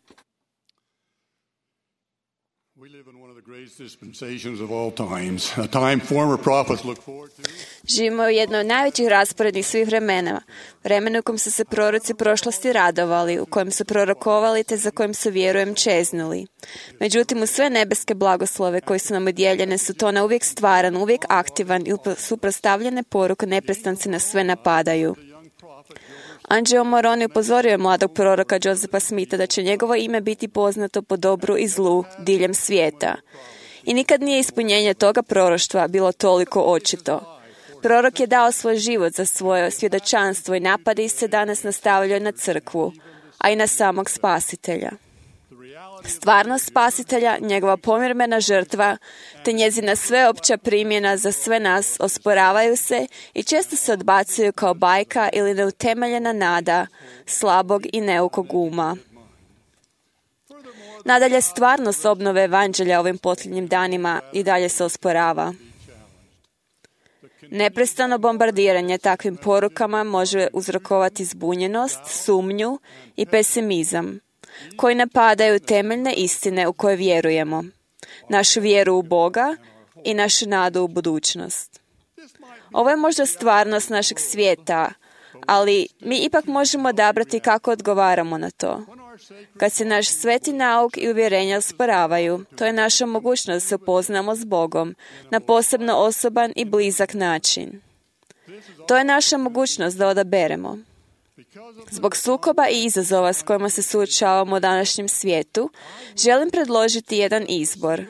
Živimo u jednoj od najvećih rasporednih svih vremena, vremenu u kojem su se proroci prošlosti radovali, u kojem su prorokovali te za kojim su, vjerujem, čeznuli. Međutim, u sve nebeske blagoslove koji su nam udjeljene su to na uvijek stvaran, uvijek aktivan i suprotstavljene poruke neprestanci nas sve napadaju. Angelo Moroni upozorio je mladog proroka Josefa Smitha da će njegovo ime biti poznato po dobru i zlu diljem svijeta. I nikad nije ispunjenje toga proroštva bilo toliko očito. Prorok je dao svoj život za svoje svjedočanstvo i napadi se danas nastavljaju na crkvu, a i na samog spasitelja. Stvarnost spasitelja, njegova pomirmena žrtva, te njezina sveopća primjena za sve nas osporavaju se i često se odbacuju kao bajka ili neutemeljena nada slabog i neukog uma. Nadalje, stvarnost obnove evanđelja ovim posljednjim danima i dalje se osporava. Neprestano bombardiranje takvim porukama može uzrokovati zbunjenost, sumnju i pesimizam, koji napadaju temeljne istine u koje vjerujemo, našu vjeru u Boga i našu nadu u budućnost. Ovo je možda stvarnost našeg svijeta, ali mi ipak možemo odabrati kako odgovaramo na to. Kad se naš sveti nauk i uvjerenja osporavaju, to je naša mogućnost da se upoznamo s Bogom na posebno osoban i blizak način. To je naša mogućnost da odaberemo. Zbog sukoba i izazova s kojima se suočavamo u današnjem svijetu, želim predložiti jedan izbor.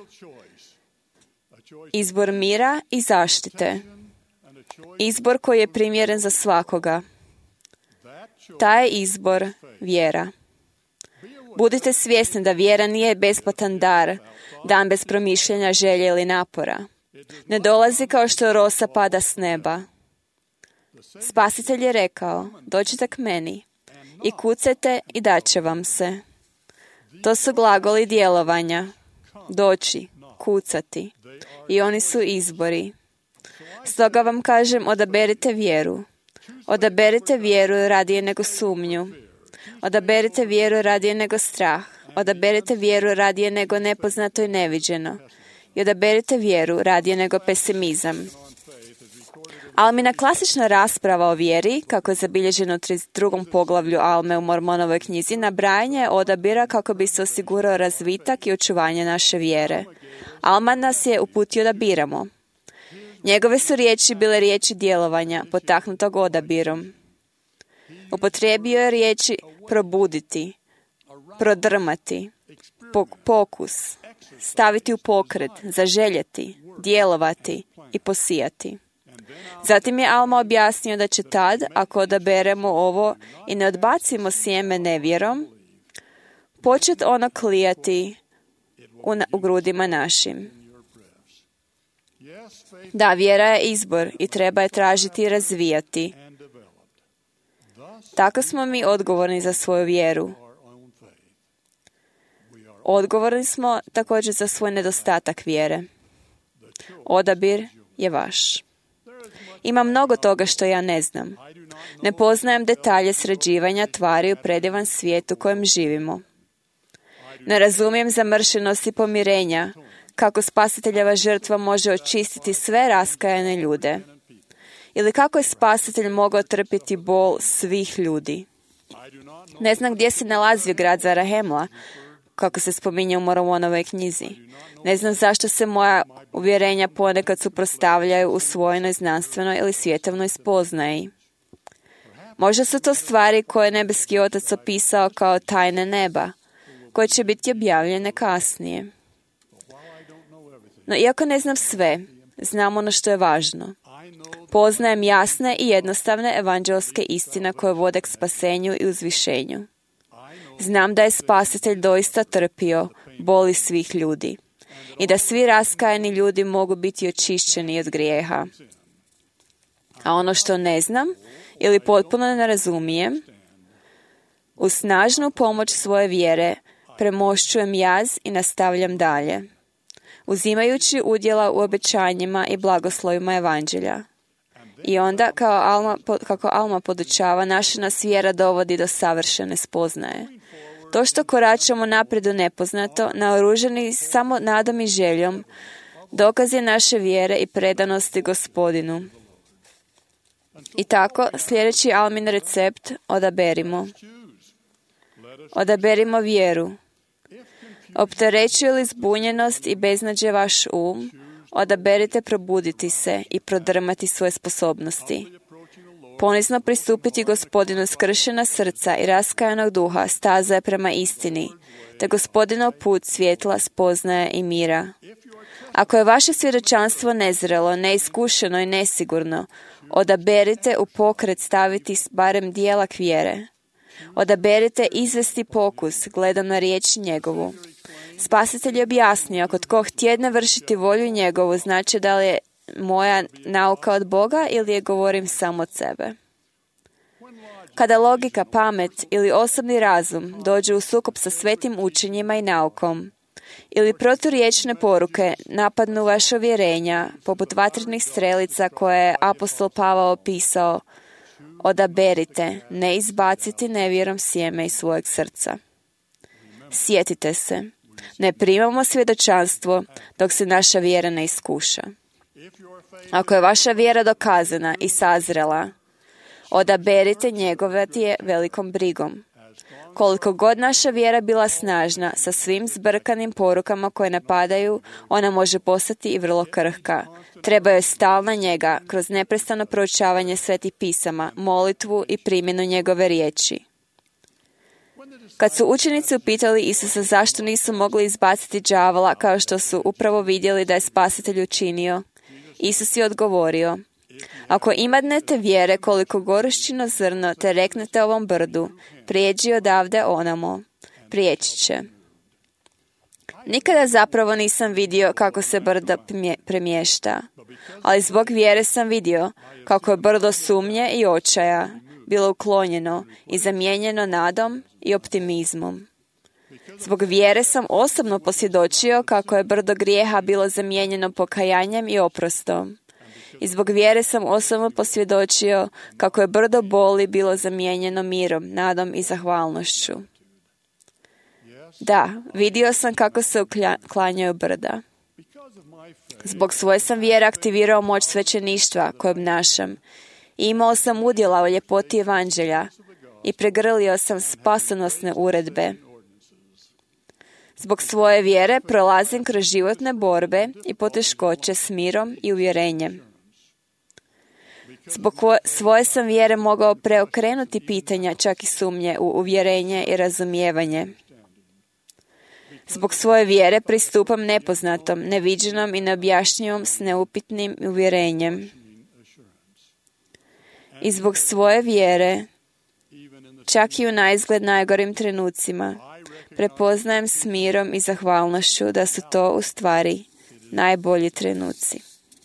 Izbor mira i zaštite. Izbor koji je primjeren za svakoga. Taj je izbor vjera. Budite svjesni da vjera nije besplatan dar, dan bez promišljanja, želje ili napora. Ne dolazi kao što rosa pada s neba. Spasitelj je rekao, dođite k meni i kucajte i daće vam se. To su glagoli djelovanja. Doći, kucati. I oni su izbori. Stoga vam kažem, odaberite vjeru. Odaberite vjeru radije nego sumnju. Odaberite vjeru radije nego strah. Odaberite vjeru radije nego nepoznato i neviđeno. I odaberite vjeru radije nego pesimizam. Almina klasična rasprava o vjeri, kako je zabilježeno u trideset drugom poglavlju Alme u Mormonovoj knjizi, nabrajanje je odabira kako bi se osigurao razvitak i očuvanje naše vjere. Alman nas je uputio da biramo. Njegove su riječi bile riječi djelovanja, potaknutog odabirom. Upotrijebio je riječi probuditi, prodrmati, pokus, staviti u pokret, zaželjeti, djelovati i posijati. Zatim je Alma objasnio da će tad, ako odaberemo ovo i ne odbacimo sjeme nevjerom, počet ono klijati u, na, u grudima našim. Da, vjera je izbor i treba je tražiti i razvijati. Tako smo mi odgovorni za svoju vjeru. Odgovorni smo također za svoj nedostatak vjere. Odabir je vaš. Ima mnogo toga što ja ne znam. Ne poznajem detalje sređivanja tvari u predivan svijet u kojem živimo. Ne razumijem zamršenost i pomirenja, kako spasiteljeva žrtva može očistiti sve raskajane ljude. Ili kako je spasitelj mogao trpjeti bol svih ljudi. Ne znam gdje se nalazio grad Zarahemla, kako se spominje u Mormonovoj knjizi. Ne znam zašto se moja uvjerenja ponekad suprotstavljaju usvojenoj znanstvenoj ili svjetovnoj spoznaji. Možda su to stvari koje je nebeski Otac opisao kao tajne neba, koje će biti objavljene kasnije. No, iako ne znam sve, znam ono što je važno. Poznajem jasne i jednostavne evanđelske istine koje vode k spasenju i uzvišenju. Znam da je spasitelj doista trpio boli svih ljudi i da svi raskajani ljudi mogu biti očišćeni od grijeha. A ono što ne znam ili potpuno ne razumijem, uz snažnu pomoć svoje vjere premošćujem jaz i nastavljam dalje, uzimajući udjela u obećanjima i blagoslovima evanđelja. I onda, kao Alma, kako Alma podučava, naša nas vjera dovodi do savršene spoznaje. To što koračamo naprijed u nepoznato, naoružani samo nadom i željom, dokaz je naše vjere i predanosti Gospodinu. I tako, sljedeći Almin recept, odaberimo. Odaberimo vjeru. Opterećuje li zbunjenost i beznađe vaš um, odaberite probuditi se i prodrmati svoje sposobnosti. Ponizno pristupiti Gospodinu skršena srca i raskajanog duha staza je prema istini, te Gospodinov put svjetla, spoznaje i mira. Ako je vaše svjedočanstvo nezrelo, neiskušeno i nesigurno, odaberite u pokret staviti barem dijelak vjere. Odaberite izvesti pokus, gledam na riječ njegovu. Spasitelj je objasnio, ako tko htjedne vršiti volju njegovu, znači da li je moja nauka od Boga ili je govorim samo od sebe. Kada logika, pamet ili osobni razum dođu u sukob sa svetim učenjima i naukom, ili proturječne poruke napadnu vaše uvjerenja, poput vatrenih strelica koje je apostol Pavao opisao, odaberite, ne izbaciti nevjerom sjeme iz svojeg srca. Sjetite se, ne primamo svjedočanstvo dok se naša vjera ne iskuša. Ako je vaša vjera dokazana i sazrela, odaberite njegovati je velikom brigom. Koliko god naša vjera bila snažna, sa svim zbrkanim porukama koje napadaju, ona može postati i vrlo krhka. Treba joj stalna njega kroz neprestano proučavanje svetih pisama, molitvu i primjenu njegove riječi. Kad su učenici upitali Isusa zašto nisu mogli izbaciti đavola kao što su upravo vidjeli da je Spasitelj učinio, Isus je odgovorio: ako imadnete vjere koliko goruščino zrno, te reknete ovom brdu, prijeđi odavde onamo, prijeći će. Nikada zapravo nisam vidio kako se brdo premješta, ali zbog vjere sam vidio kako je brdo sumnje i očaja bilo uklonjeno i zamijenjeno nadom i optimizmom. Zbog vjere sam osobno posvjedočio kako je brdo grijeha bilo zamijenjeno pokajanjem i oprostom. I zbog vjere sam osobno posvjedočio kako je brdo boli bilo zamijenjeno mirom, nadom i zahvalnošću. Da, vidio sam kako se uklanjaju brda. Zbog svoje sam vjere aktivirao moć svećeništva koje obnašam. I imao sam udjela u ljepoti evanđelja i pregrlio sam spasonosne uredbe. Zbog svoje vjere prolazim kroz životne borbe i poteškoće s mirom i uvjerenjem. Zbog svoje sam vjere mogao preokrenuti pitanja, čak i sumnje, u uvjerenje i razumijevanje. Zbog svoje vjere pristupam nepoznatom, neviđenom i neobjašnjivom s neupitnim uvjerenjem. I zbog svoje vjere, čak i u naizgled najgorim trenucima, prepoznajem s mirom i zahvalnošću da su to u stvari najbolji trenuci.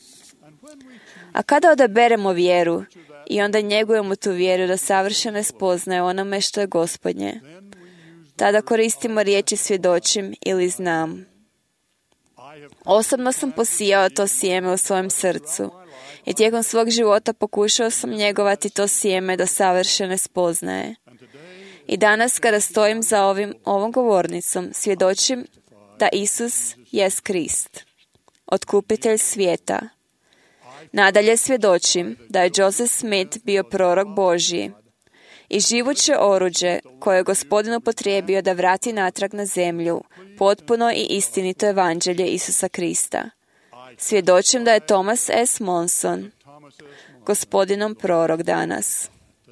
A kada odaberemo vjeru i onda njegujemo tu vjeru da savršeno spoznaje onome što je Gospodnje, tada koristimo riječi svjedočim ili znam. Osobno sam posijao to sjeme u svojem srcu i tijekom svog života pokušao sam njegovati to sjeme do savršene spoznaje. I danas kada stojim za ovim, ovom govornicom, svjedočim da Isus jest Krist, otkupitelj svijeta. Nadalje svjedočim da je Joseph Smith bio prorok Božji i živuće oruđe koje je Gospodin upotrijebio da vrati natrag na zemlju potpuno i istinito evanđelje Isusa Krista. Svjedočim da je Thomas S. Monson Gospodinom prorok danas.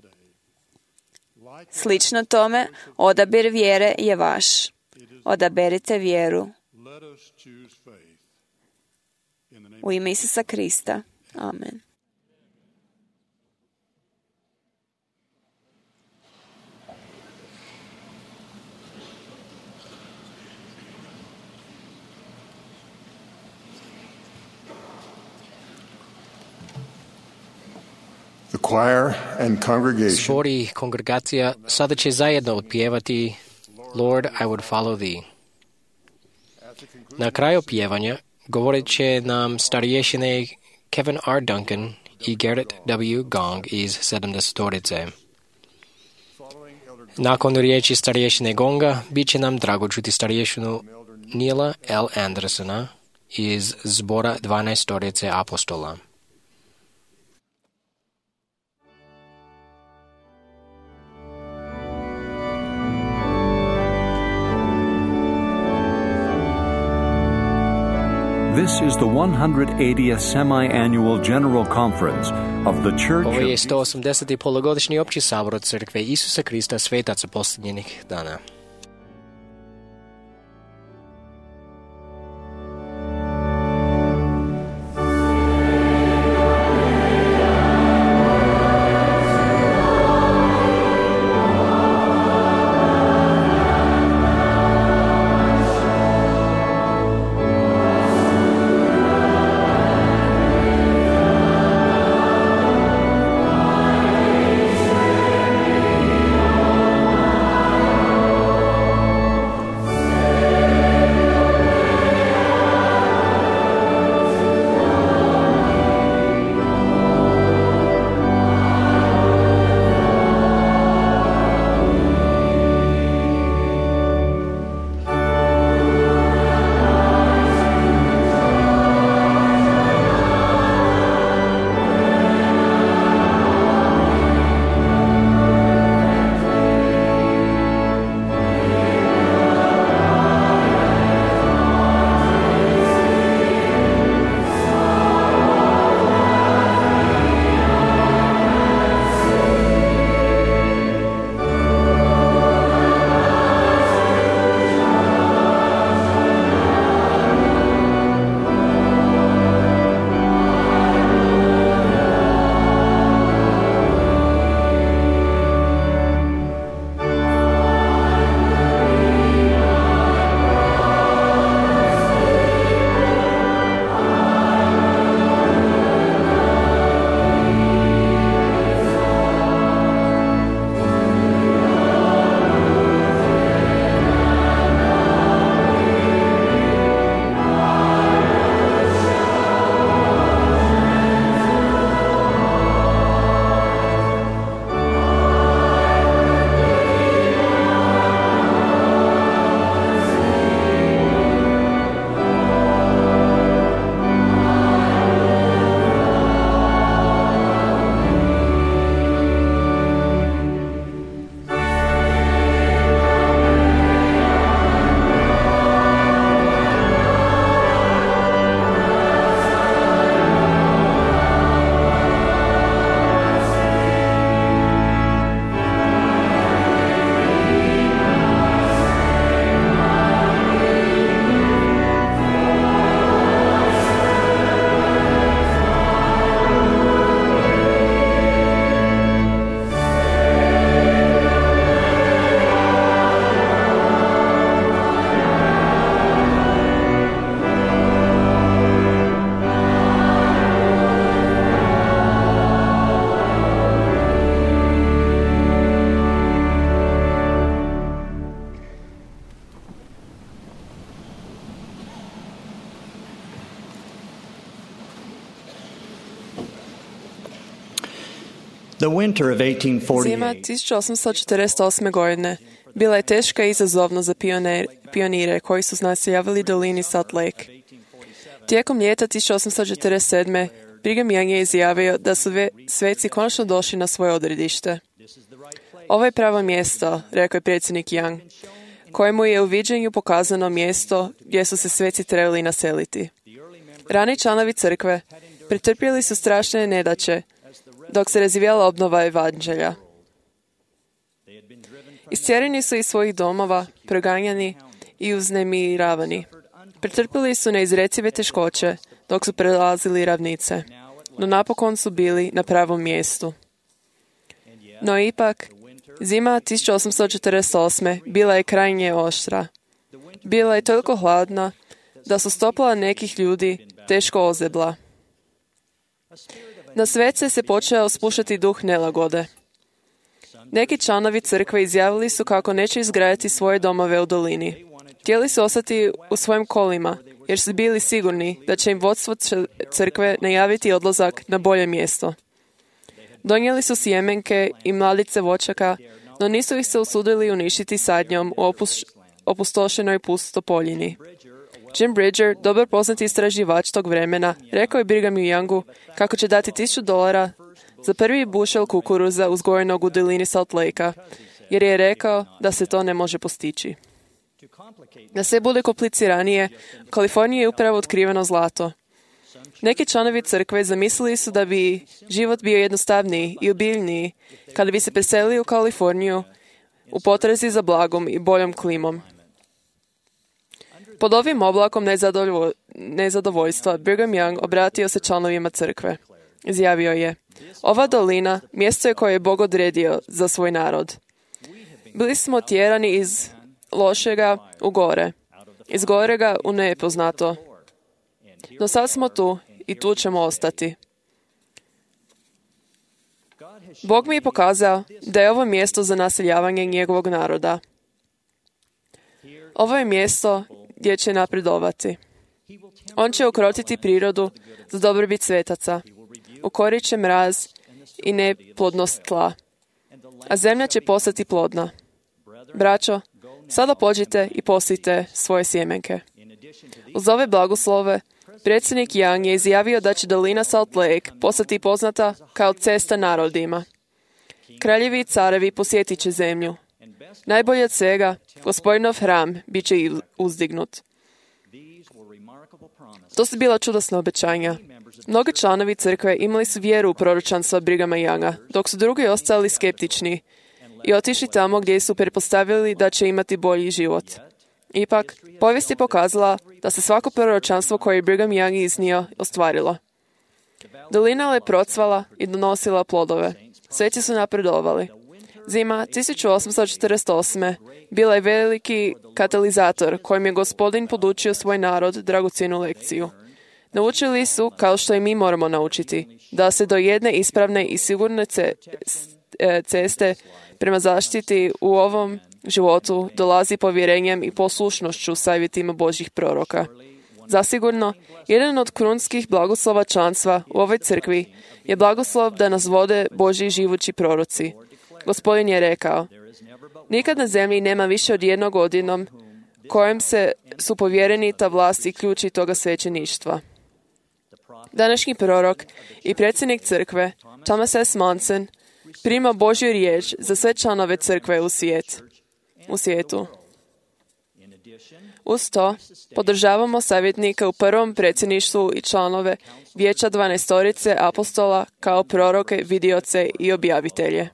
Slično tome, odabir vjere je vaš. Odaberite vjeru. U ime Isusa Krista. Amen. choir and congregation Zbor i kongregacija sada će zajedno otpjevati Lord, I would follow thee. Na kraju pjevanja govorit će nam starješine Kevin R. Duncan i Garrett W. Gong iz sedamdesetorice. Nakon riječi starješine Gonga, bit će nam drago čuti starješinu Nila L. Andersona iz zbora dvanaestorice apostola. This is the one hundred eightieth semi-annual General Conference of the Church Ovo je of... sto osamdeseti polugodišnji opći sabor Crkve Isusa Krista svetaca posljednjih dana. The winter of eighteen Zima forty-eight tisuću osamsto četrdeset osme. godine bila je teška i izazovna za pionir, pionire koji su naseljavali dolini Salt Lake. Tijekom ljeta tisuću osamsto četrdeset sedme. Brigham Young je izjavio da su ve, sveci konačno došli na svoje odredište. Ovo je pravo mjesto, rekao je predsjednik Young, kojemu je u viđenju pokazano mjesto gdje su se sveci trebali naseliti. Rani članovi crkve pretrpjeli su strašne nedaće dok se razvijala obnova evanđelja. Istjerani su iz svojih domova, proganjani i uznemiravani. Pretrpjeli su neizrecive teškoće dok su prelazili ravnice, no napokon su bili na pravom mjestu. No ipak, zima tisuću osamsto četrdeset osme. bila je krajnje oštra. Bila je toliko hladna da su stopala nekih ljudi teško ozebla. Na svece se počeo spuštati duh nelagode. Neki članovi crkve izjavili su kako neće izgraditi svoje domove u dolini. Htjeli su ostati u svojim kolima, jer su bili sigurni da će im vodstvo crkve najaviti odlazak na bolje mjesto. Donijeli su sjemenke i mladice voćaka, no nisu ih se usudili uništiti sadnjom u opus, opustošenoj pustopoljini. Jim Bridger, dobar poznati istraživač tog vremena, rekao je Brighamu Youngu kako će dati tisuću dolara za prvi bušel kukuruza uzgojenog u dolini Salt Lakea, jer je rekao da se to ne može postići. Da sve bude kompliciranije, u Kaliforniji je upravo otkriveno zlato. Neki članovi crkve zamislili su da bi život bio jednostavniji i obiljniji kada bi se preselili u Kaliforniju u potrazi za blagom i boljom klimom. Pod ovim oblakom nezadovolj... nezadovoljstva Brigham Young obratio se članovima crkve. Izjavio je: ova dolina mjesto je koje je Bog odredio za svoj narod. Bili smo tjerani iz lošega u gore, iz gorega u nepoznato. No sad smo tu i tu ćemo ostati. Bog mi je pokazao da je ovo mjesto za naseljavanje njegovog naroda. Ovo je mjesto gdje će napredovati. On će ukrotiti prirodu za dobrobit svetaca. Ukorit će mraz i neplodnost tla. A zemlja će postati plodna. Braćo, sada pođite i posijte svoje sjemenke. Uz ove blagoslove, predsjednik Young je izjavio da će dolina Salt Lake postati poznata kao cesta narodima. Kraljevi i carevi posjetit će zemlju. Najbolje od svega, Gospodinov hram bit će uzdignut. To su bila čudesna obećanja. Mnogi članovi crkve imali su vjeru u proročanstva Brighama Younga, dok su drugi ostali skeptični i otišli tamo gdje su pretpostavili da će imati bolji život. Ipak, povijest je pokazala da se svako proročanstvo koje je Brigham Young iznio ostvarilo. Dolina je procvala i donosila plodove. Sveci su napredovali. Zima tisuću osamsto četrdeset osme bila je veliki katalizator kojim je Gospodin podučio svoj narod dragocjenu lekciju. Naučili su, kao što i mi moramo naučiti, da se do jedne ispravne i sigurne ceste prema zaštiti u ovom životu dolazi povjerenjem i poslušnošću savjetima Božjih proroka. Zasigurno, jedan od krunskih blagoslova članstva u ovoj crkvi je blagoslov da nas vode Božji živući proroci. Gospodin je rekao: nikad na zemlji nema više od jednog odjednom kojem se su povjereni ta vlast i ključi toga svećeništva. Današnji prorok i predsjednik crkve, Thomas S. Monson, prima Božju riječ za sve članove crkve u, svijet, u svijetu. Uz to, podržavamo savjetnika u prvom predsjedništvu i članove vijeća dvanaestorice apostola kao proroke, vidioce i objavitelje.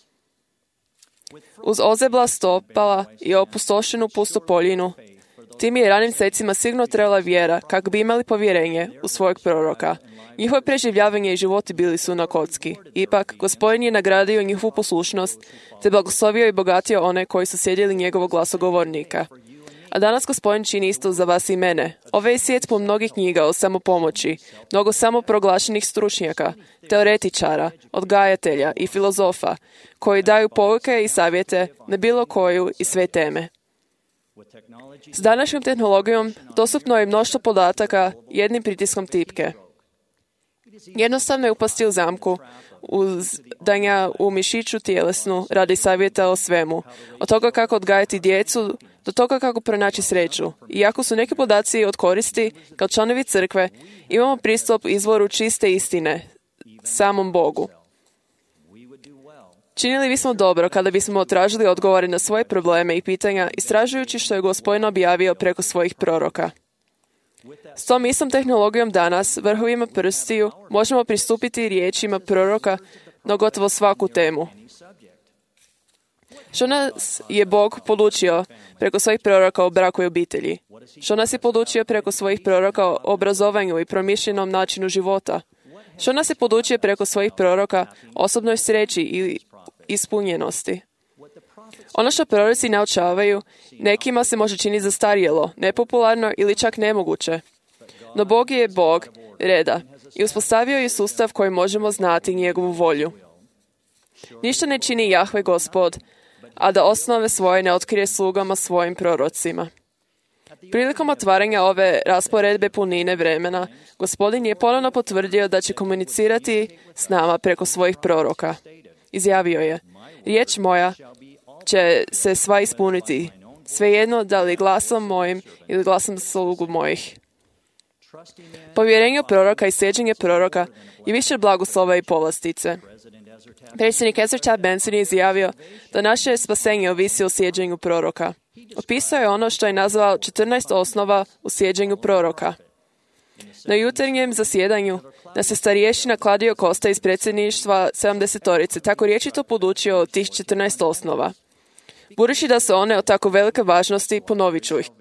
Uz ozebla stopala i opustošenu pustopoljinu, tim je ranim secima sigurno trebala vjera kako bi imali povjerenje u svojeg proroka. Njihove preživljavanje i životi bili su na kocki. Ipak, Gospodin je nagradio njihovu poslušnost, te blagoslovio i bogatio one koji su sjedili njegovog glasogovornika. A danas Gospodin čini isto za vas i mene. Ovaj je svijet po mnogih knjiga o samopomoći, mnogo samoproglašenih stručnjaka, teoretičara, odgajatelja i filozofa, koji daju pouke i savjete na bilo koju i sve teme. S današnjom tehnologijom dostupno je mnoštvo podataka jednim pritiskom tipke. Jednostavno je upasti u zamku, uzdanja u mišiću tjelesnu radi savjeta o svemu, od toga kako odgajati djecu do toga kako pronaći sreću. Iako su neki podaci od koristi, kao članovi crkve, imamo pristup izvoru čiste istine, samom Bogu. Činili bismo dobro kada bismo tražili odgovore na svoje probleme i pitanja, istražujući što je Gospodin objavio preko svojih proroka. S tom istom tehnologijom danas, vrhovima prstiju, možemo pristupiti riječima proroka na gotovo svaku temu. Što nas je Bog podučio preko svojih proroka o braku i obitelji? Što nas je podučio preko svojih proroka o obrazovanju i promišljenom načinu života? Što nas je podučio preko svojih proroka o osobnoj sreći i ispunjenosti? Ono što proroci naučavaju, nekima se može činiti zastarjelo, nepopularno ili čak nemoguće. No Bog je Bog reda i uspostavio je sustav koji možemo znati njegovu volju. Ništa ne čini Jahve Gospod, a da osnove svoje ne otkrije slugama svojim prorocima. Prilikom otvaranja ove rasporedbe punine vremena, Gospodin je ponovno potvrdio da će komunicirati s nama preko svojih proroka. Izjavio je, riječ moja će se sva ispuniti, svejedno da li glasom mojim ili glasom slugu mojih. Povjerenje u proroka i slijeđenje proroka je više blagoslova i povlastice. Predsjednik Ezra Taft Benson je izjavio da naše spasenje ovisi o slijeđenju proroka. Opisao je ono što je nazvao četrnaest osnova u slijeđenju proroka. Na jutarnjem zasjedanju nas je starješina Kladio Costa iz predsjedništva sedamdesetorice tako rječito podučio o tih četrnaest osnova. Budući da su one od tako velike važnosti, ponovit ću ih.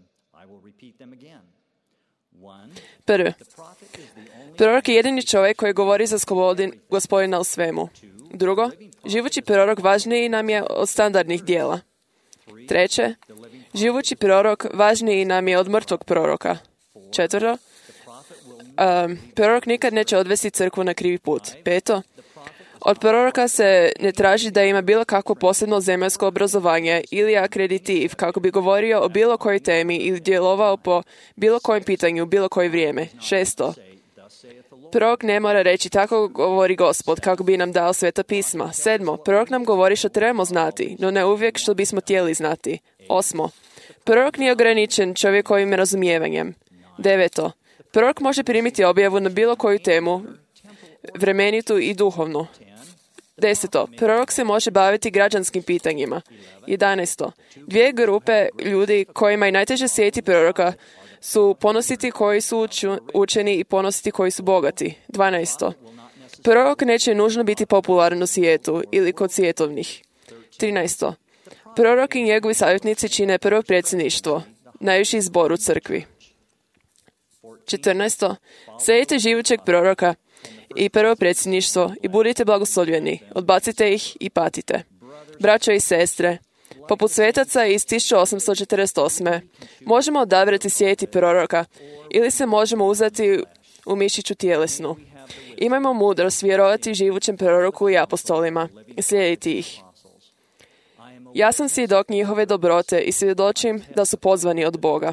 Prvo, prorok je jedini čovjek koji govori za Gospodina u svemu. Drugo, živući prorok važniji nam je od standardnih dijela. Treće, živući prorok važniji nam je od mrtvog proroka. Četvrto, um, prorok nikad neće odvesti crkvu na krivi put. Peto, od proroka se ne traži da ima bilo kakvo posebno zemaljsko obrazovanje ili akreditiv kako bi govorio o bilo kojoj temi ili djelovao po bilo kojem pitanju u bilo koje vrijeme. Šesto, prorok ne mora reći tako govori Gospod kako bi nam dao sveta pisma. Sedmo, prorok nam govori što trebamo znati, no ne uvijek što bismo htjeli znati. Osmo, prorok nije ograničen čovjekovim razumijevanjem. Deveto, prorok može primiti objavu na bilo koju temu, vremenitu i duhovnu. Deseto, prorok se može baviti građanskim pitanjima. Jedanaesto, dvije grupe ljudi kojima je najteže slijediti proroka su ponositi koji su učeni i ponositi koji su bogati. Dvanaesto, prorok neće nužno biti popularan u svijetu ili kod svjetovnih. Trinaesto, prorok i njegovi savjetnici čine prvo predsjedništvo, najviši zbor u crkvi. Četrnaesto, slijedite živućeg proroka i prvo predsjedništvo i budite blagoslovljeni, odbacite ih i patite. Braćo i sestre, poput svetaca iz tisuću osamsto četrdeset osme možemo odabrati slijediti proroka ili se možemo uzeti u mišiću tjelesnu. Imajmo mudrost vjerovati živućem proroku i apostolima i slijediti ih. Ja sam svjedok njihove dobrote i svjedočim da su pozvani od Boga.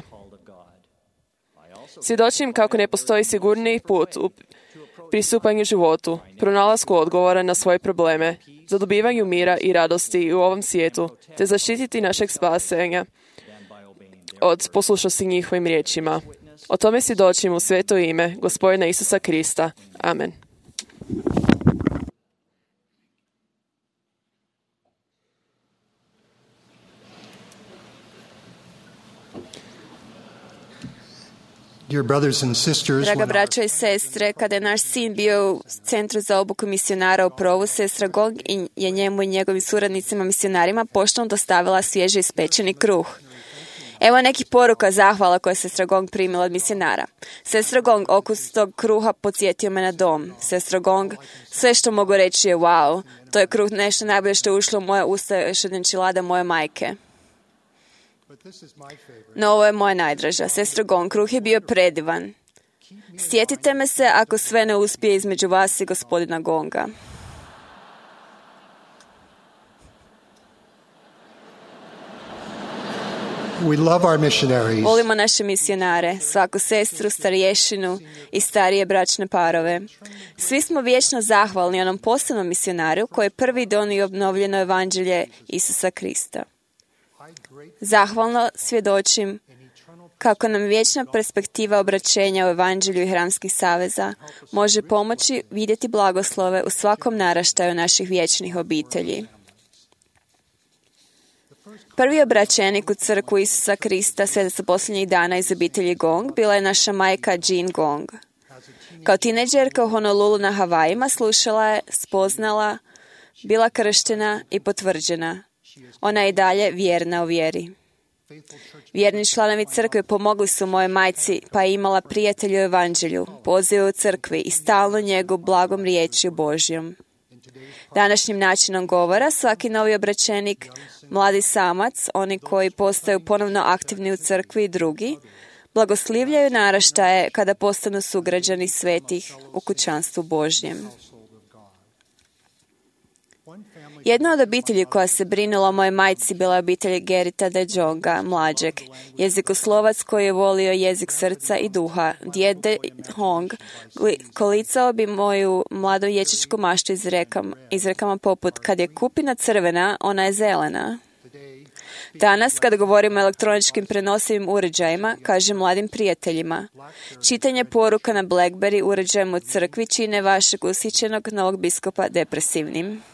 Svjedočim kako ne postoji sigurniji put u pristupanju životu, pronalasku odgovora na svoje probleme, zadobivanju mira i radosti u ovom svijetu, te zaštititi našeg spasenja od poslušnosti njihovim riječima. O tome svjedočim u sveto ime Gospodina Isusa Krista. Amen. Draga braćo i sestre, kada je naš sin bio u Centru za obuku misionara u Provu, sestra Gong je njemu i njegovim suradnicima misionarima poštom dostavila svježe ispečeni kruh. Evo nekih poruka zahvala koje je sestra Gong primila od misionara. Sestra Gong, okus tog kruha podsjetio me na dom. Sestra Gong, sve što mogu reći je wow, to je kruh nešto najbolje što je ušlo u moje usta još od enčilada moje majke. No ovo je moja najdraža. Sestra Gong, kruh je bio predivan. Sjetite me se ako sve ne uspije između vas i gospodina Gonga. We love our missionaries. Volimo naše misionare, svaku sestru, starješinu i starije bračne parove. Svi smo vječno zahvalni onom posebnom misionaru koji je prvi donio obnovljeno evanđelje Isusa Krista. Zahvalno svjedočim kako nam vječna perspektiva obraćenja u evanđelju i hramskih saveza može pomoći vidjeti blagoslove u svakom naraštaju naših vječnih obitelji. Prvi obraćenik u crkvu Isusa Krista svetaca posljednjih dana iz obitelji Gong bila je naša majka Jean Gong. Kao tineđerka u Honolulu na Havajima slušala je, spoznala, bila krštena i potvrđena. Ona je i dalje vjerna u vjeri. Vjerni članovi crkve pomogli su moje majci, pa je imala prijatelje u evanđelju, pozive u crkvi i stalno njegu blagom riječju Božjom. Današnjim načinom govora svaki novi obraćenik, mladi samac, oni koji postaju ponovno aktivni u crkvi i drugi, Blagoslivljaju naraštaje kada postanu sugrađani svetih u kućanstvu Božjem. Jedna od obitelji koja se brinula o mojoj majci bila obitelj Gerita de Jonga, mlađeg, jezikoslovac koji je volio jezik srca i duha. Djed de Hong kolicao bi moju mladu dječačku maštu izrekama, izrekama poput kad je kupina crvena, ona je zelena. Danas, kada govorimo o elektroničkim prenosivim uređajima, kažem mladim prijateljima, čitanje poruka na BlackBerry uređajem u crkvi čine vašeg ushićenog novog biskupa depresivnim.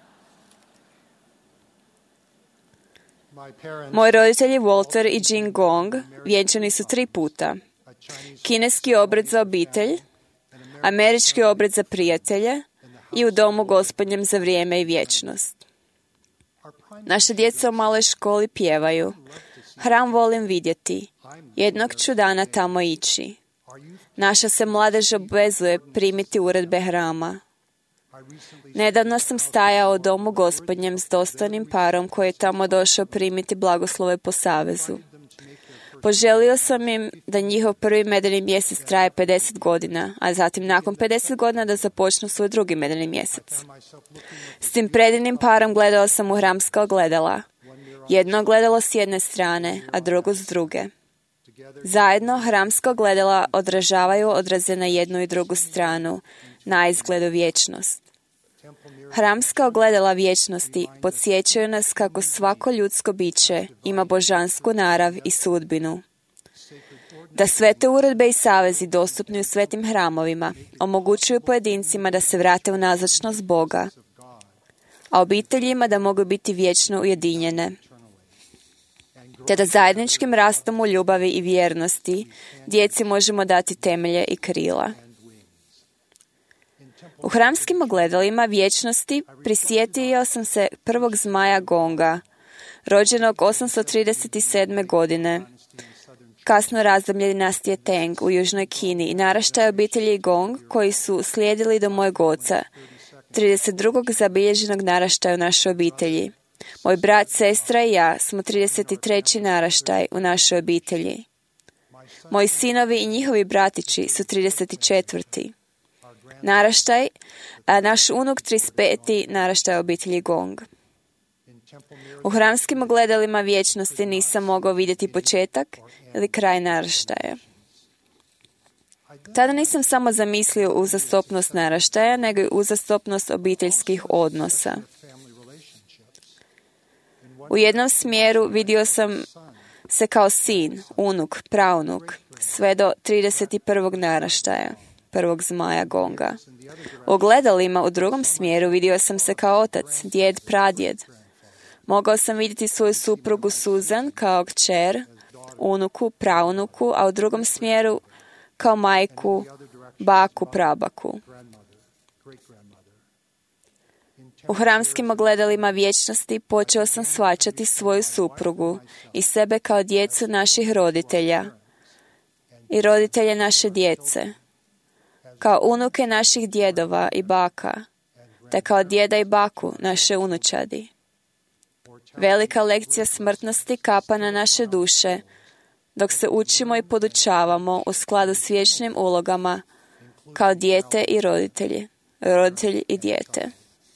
Moji roditelji Walter i Jing Gong vjenčani su tri puta. Kineski obred za obitelj, američki obred za prijatelje i u domu Gospodnjem za vrijeme i vječnost. Naša djeca u maloj školi pjevaju. Hram volim vidjeti. Jednog ću dana tamo ići. Naša se mladež obvezuje primiti uredbe hrama. Nedavno sam stajao u domu Gospodnjem s dostojnim parom koji je tamo došao primiti blagoslove po savezu. Poželio sam im da njihov prvi medeni mjesec traje pedeset godina, a zatim nakon pedeset godina da započnu svoj drugi medeni mjesec. S tim predivnim parom gledala sam u hramska ogledala. Jedno ogledalo s jedne strane, a drugo s druge. Zajedno hramska ogledala odražavaju odraze na jednu i drugu stranu, na izgledu vječnost. Hramska ogledala vječnosti podsjećaju nas kako svako ljudsko biće ima božansku narav i sudbinu. Da svete uredbe i savezi dostupni u svetim hramovima omogućuju pojedincima da se vrate u nazočnost Boga, a obiteljima da mogu biti vječno ujedinjene, te da zajedničkim rastom u ljubavi i vjernosti djeci možemo dati temelje i krila. U hramskim ogledalima vječnosti prisjetio sam se prvog zmaja Gonga, rođenog osamsto trideset sedme. godine, kasno razdoblje dinastije Tang u Južnoj Kini i naraštaja obitelji Gong koji su slijedili do mojeg oca, trideset drugog zabilježenog naraštaja u našoj obitelji. Moj brat, sestra i ja smo trideset treći naraštaj u našoj obitelji. Moji sinovi i njihovi bratići su trideset četvrti naraštaj, a naš unuk trideset peti naraštaj obitelji Gong. U hramskim ogledalima vječnosti nisam mogao vidjeti početak ili kraj naraštaja. Tada nisam samo zamislio uzastopnost naraštaja, nego i uzastopnost obiteljskih odnosa. U jednom smjeru vidio sam se kao sin, unuk, praunuk, sve do trideset prvog naraštaja, prvog zmaja Gonga. U ogledalima u drugom smjeru vidio sam se kao otac, djed, pradjed. Mogao sam vidjeti svoju suprugu Susan kao kćer, unuku, praunuku, a u drugom smjeru kao majku, baku, prabaku. U hramskim ogledalima vječnosti počeo sam shvaćati svoju suprugu i sebe kao djecu naših roditelja i roditelje naše djece, kao unuke naših djedova i baka, te kao djeda i baku naše unučadi. Velika lekcija smrtnosti kapa na naše duše, dok se učimo i podučavamo u skladu s vječnim ulogama kao dijete i roditelji, roditelji i dijete.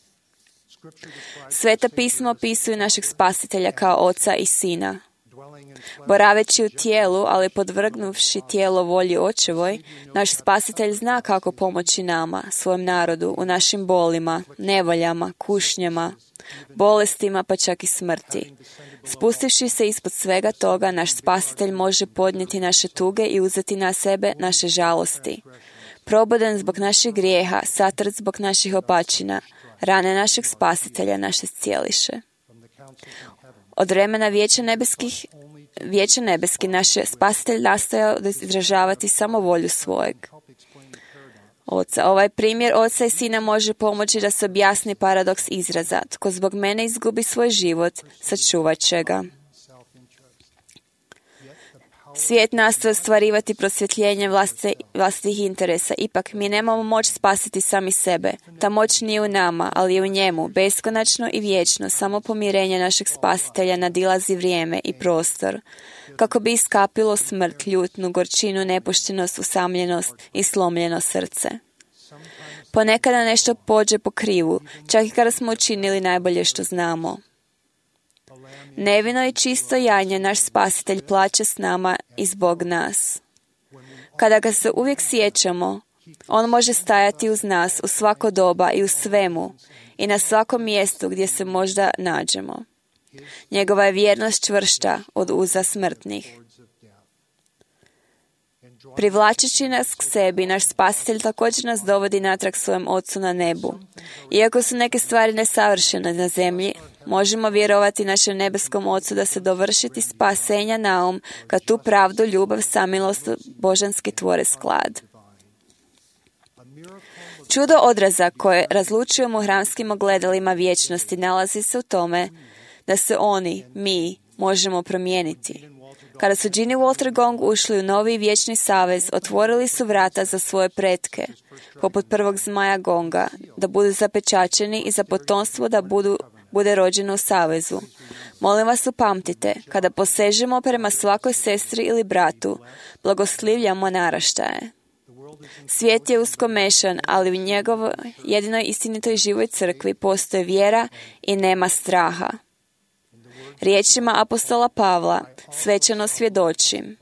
Sveta pisma opisuju našeg spasitelja kao oca i sina. Boraveći u tijelu, ali podvrgnuvši tijelo volji očevoj, naš spasitelj zna kako pomoći nama, svojem narodu, u našim bolima, nevoljama, kušnjama, bolestima, pa čak i smrti. Spustivši se ispod svega toga, naš spasitelj može podnijeti naše tuge i uzeti na sebe naše žalosti. Probudan zbog naših grijeha, satrt zbog naših opačina, rane našeg spasitelja naše cijeliše. Od vremena vijeća nebeskih, vijeća nebeski, naš spasitelj nastojao da izražavati samo volju svojeg oca. Ovaj primjer oca i sina može pomoći da se objasni paradoks izraza. Tko zbog mene izgubi svoj život, sačuvat će ga. Svijet nastoji ostvarivati prosvjetljenje vlastitih interesa. Ipak, mi nemamo moć spasiti sami sebe. Ta moć nije u nama, ali je u njemu, beskonačno i vječno. Samo pomirenje našeg spasitelja nadilazi vrijeme i prostor, kako bi iskapilo smrt, ljutnu, gorčinu, nepoštenost, usamljenost i slomljeno srce. Ponekada nešto pođe po krivu, čak i kada smo učinili najbolje što znamo. Nevino i čisto janje naš spasitelj plaće s nama i zbog nas. Kada ga se uvijek sjećamo, on može stajati uz nas u svako doba i u svemu i na svakom mjestu gdje se možda nađemo. Njegova je vjernost čvršća od uza smrtnih. Privlačeći nas k sebi, naš spasitelj također nas dovodi natrag svojem Ocu na nebu. Iako su neke stvari nesavršene na zemlji, možemo vjerovati našem nebeskom Ocu da se dovršiti spasenja naum, kad tu pravdu, ljubav, samilost, božanski tvore sklad. Čudo odraza koje razlučujemo u hramskim ogledalima vječnosti nalazi se u tome da se oni, mi, možemo promijeniti. Kada su Ginny Walter Gong ušli u novi vječni savez, otvorili su vrata za svoje pretke, poput prvog zmaja Gonga, da budu zapečačeni i za potomstvo da budu, bude rođeno u savezu. Molim vas, upamtite, kada posežemo prema svakoj sestri ili bratu, blagoslivljamo naraštaje. Svijet je uskomešan, ali u njegovoj jedinoj istinitoj živoj crkvi postoje vjera i nema straha. Riječima apostola Pavla svečano svjedočim.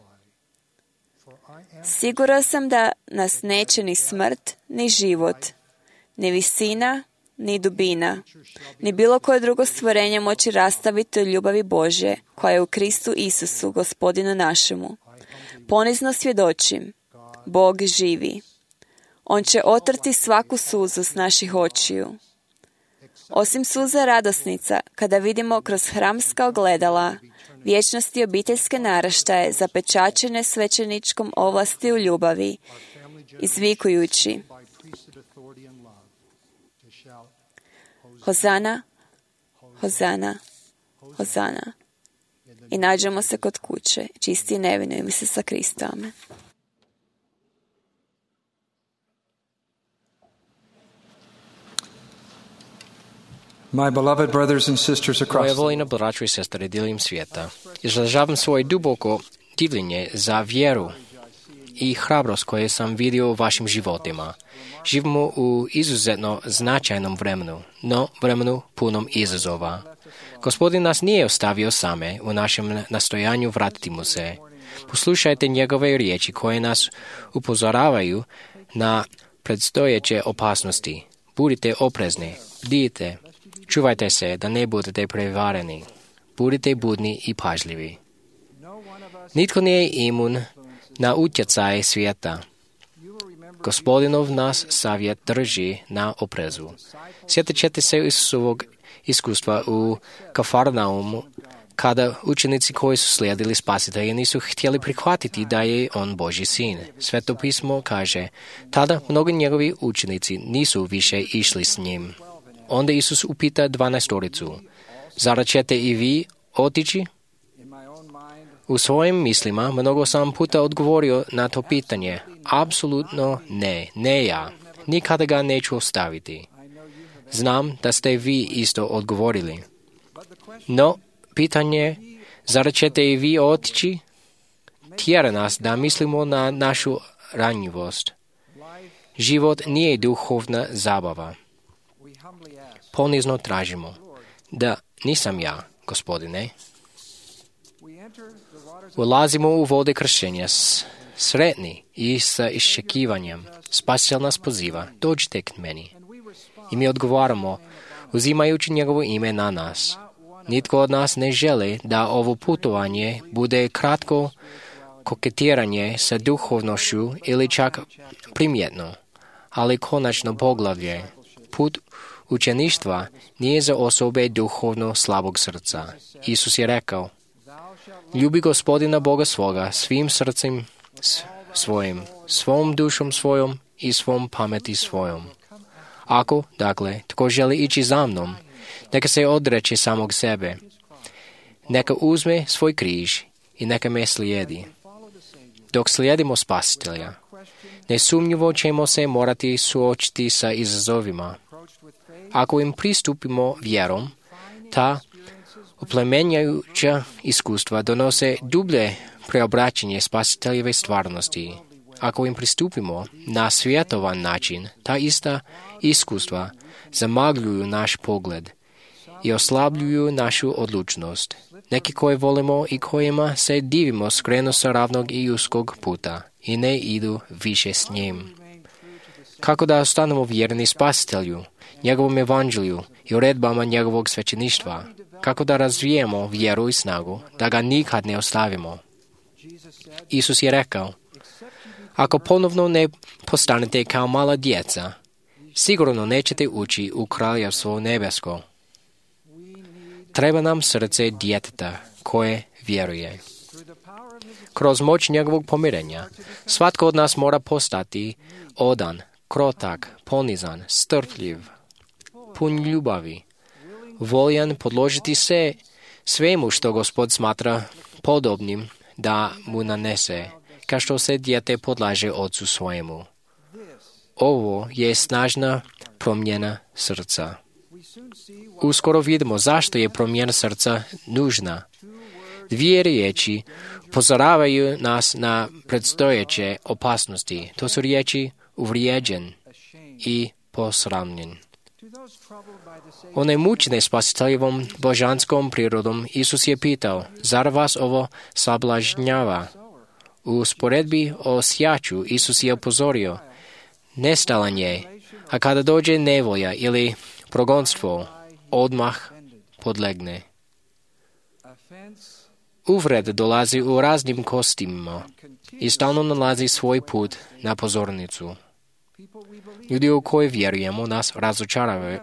Siguran sam da nas neće ni smrt, ni život, ni visina, ni dubina, ni bilo koje drugo stvorenje moći rastaviti od ljubavi Božje, koja je u Kristu Isusu, Gospodinu našemu. Ponizno svjedočim, Bog živi. On će otrti svaku suzu s naših očiju. Osim suza radosnica, kada vidimo kroz hramska ogledala, vječnosti obiteljske naraštaje zapečačene svećeničkom ovlasti u ljubavi, izvikujući Hozana, Hozana, Hozana. I nađemo se kod kuće, čisti i nevini u ime Isusa Krista. Amen. My beloved brothers and sisters across Moje the voljene braćo i sestre diljem svijeta, izražavam svoje duboko divljenje za vjeru i hrabrost koje sam vidio u vašim životima. Živimo u izuzetno značajnom vremenu, no vremenu punom izazova. Gospodin nas nije ostavio same u našem nastojanju vratiti mu se. Poslušajte njegove riječi koje nas upozoravaju na predstojeće opasnosti. Budite oprezni, bdijte, čuvajte se da ne budete prevareni. Budite budni i pažljivi. Nitko nije imun na utjecaj svijeta. Gospodinov nas savjet drži na oprezu. Sjetit ćete se Isusovog iskustva u Kafarnaumu, kada učenici koji su slijedili Spasitelja nisu htjeli prihvatiti da je on Božji sin. Sveto pismo kaže, tada mnogi njegovi učenici nisu više išli s njim. Onda Isus upita dvanaestoricu, zar ćete i vi otići? U svojim mislima mnogo sam puta odgovorio na to pitanje. Apsolutno ne, ne ja. Nikada ga neću ostaviti. Znam da ste vi isto odgovorili. No, pitanje, zar ćete i vi otići? Tjera nas da mislimo na našu ranjivost. Život nije duhovna zabava. Ponizno tražimo. Da, nisam ja, Gospodine. Ulazimo u vode kršenja, sretni i sa iščekivanjem. Spasitelj nas poziva, dođite k meni. I mi odgovaramo, uzimajući njegovo ime na nas. Nitko od nas ne želi da ovo putovanje bude kratko koketiranje sa duhovnošću ili čak primjetno, ali konačno poglavlje. Put učeništva nije za osobe duhovno slabog srca. Isus je rekao, ljubi Gospodina Boga svoga svim srcem svojim, svom dušom svojom i svom pameti svojom. Ako, dakle, tko želi ići za mnom, neka se odreče samog sebe, neka uzme svoj križ i neka me slijedi. dok slijedimo Spasitelja. Nesumnjivo ćemo se morati suočiti sa izazovima. Ako im pristupimo vjerom, ta oplemenjujuća iskustva donose dublje preobraćenje Spasiteljeve stvarnosti. Ako im pristupimo na svjetovan način, ta ista iskustva zamagljuju naš pogled i oslabljuju našu odlučnost. Neki koje volimo i kojima se divimo skrenu sa ravnog i uskog puta i ne idu više s njim. Kako da ostanemo vjerni Spasitelju, njegovom evanđelju i uredbama njegovog svećeništva? Kako da razvijemo vjeru i snagu, da ga nikad ne ostavimo? Isus je rekao, ako ponovno ne postanete kao mala djeca, sigurno nećete ući u kraljevstvo nebesko. Treba nam srce djeteta koje vjeruje. Kroz moć njegovog pomirenja, svatko od nas mora postati odan, krotak, ponizan, strpljiv, pun ljubavi, voljan podložiti se svemu što Gospod smatra podobnim da mu nanese, kao što se dijete podlaže ocu svojemu. Ovo je snažna promjena srca. Uskoro vidimo zašto je promjena srca nužna. Dvije riječi upozoravaju nas na predstojeće opasnosti. To su riječi uvrijeđen i posramljen. One mučene Spasiteljevom božanskom prirodom, Isus je pitao, zar vas ovo sablažnjava? U usporedbi o sjaču Isus je upozorio, nestalan je, a kada dođe nevolja ili progonstvo, odmah podlegne. Uvred dolazi u raznim kostimima i stalno nalazi svoj put na pozornicu. Ljudi u koje vjerujemo nas razočaravaju.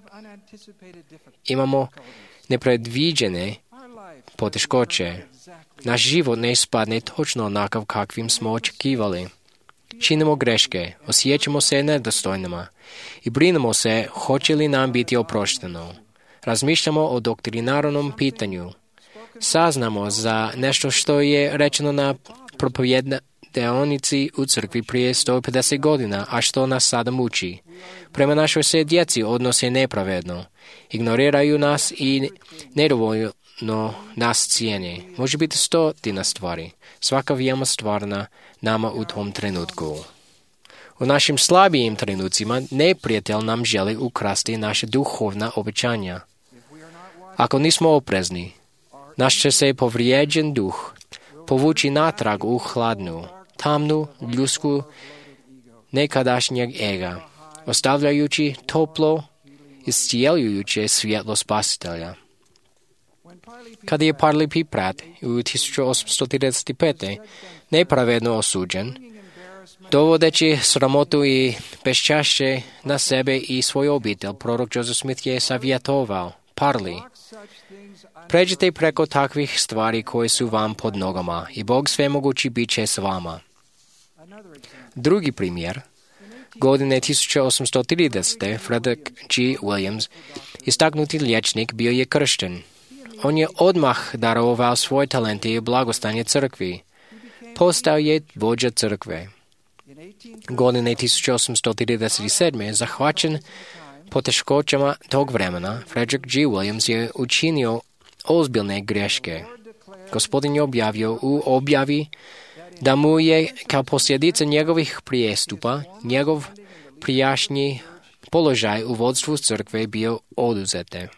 Imamo nepredviđene poteškoće. Naš život ne ispadne točno onakav kakvim smo očekivali. Činimo greške, osjećamo se nedostojnima i brinemo se hoće li nam biti oprošteno. Razmišljamo o doktrinarnom pitanju. Saznamo za nešto što je rečeno na propovednici u crkvi prije sto pedeset godina, a što nas sada muči. Prema našoj se djeci odnose nepravedno. Ignoriraju nas i nedovoljno nas cijene. Može biti stotina stvari. Svaka veoma stvarna nama u tom trenutku. U našim slabijim trenucima neprijatelj nam želi ukrasti naše duhovna obećanja. Ako nismo oprezni, naš će se povrijeđen duh povući natrag u hladnu, tamnu, ljudsku, nekadašnjeg ega, ostavljajući toplo, iscijeljujuće svjetlo Spasitelja. Kada je Parley P. Pratt u tisuću osamsto trideset pet. nepravedno osuđen, dovodeći sramotu i beščašće na sebe i svoju obitelj, prorok Joseph Smith je savjetovao, Parley, pređite preko takvih stvari koje su vam pod nogama i Bog svemogući bit će s vama. Drugi primjer, godine tisuću osamsto tridesete. Frederick G. Williams, istaknuti liječnik, bio je kršten. On je odmah darovao svoje talente i blagostanje crkvi. Postao je vođa crkve. Godine tisuću osamsto trideset sedme. zahvaćen poteškoćama tog vremena, Frederick G. Williams je učinio ozbiljne greške. Gospodin je objavio u objavi da mu je kao posljedica njegovih prijestupa njegov prijašnji položaj u vodstvu crkve bio oduzete.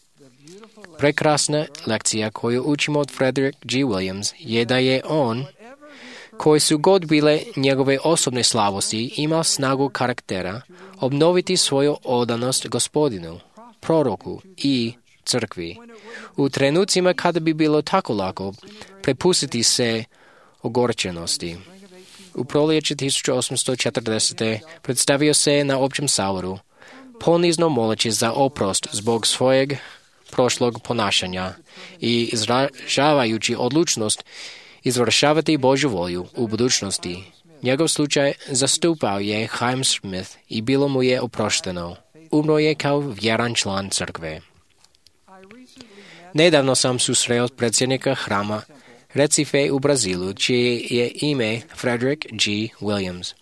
Prekrasna lekcija koju učimo od Frederick G. Williams je da je on, koji su god bile njegove osobne slabosti, imao snagu karaktera obnoviti svoju odanost Gospodinu, proroku i crkvi. U trenucima kada bi bilo tako lako prepustiti se ogorčenosti. U proljeće tisuću osamsto četrdesete. predstavio se na općem saboru, ponizno moleći za oprost zbog svojeg prošlog ponašanja i izražavajući odlučnost izvršavati Božju volju u budućnosti. Njegov slučaj zastupao je Chaim Smith i bilo mu je oprošteno. Umro je kao vjeran član crkve. Nedavno sam susreo predsjednika hrama Recife u Brazilu, čije je ime Frederick G. Williams.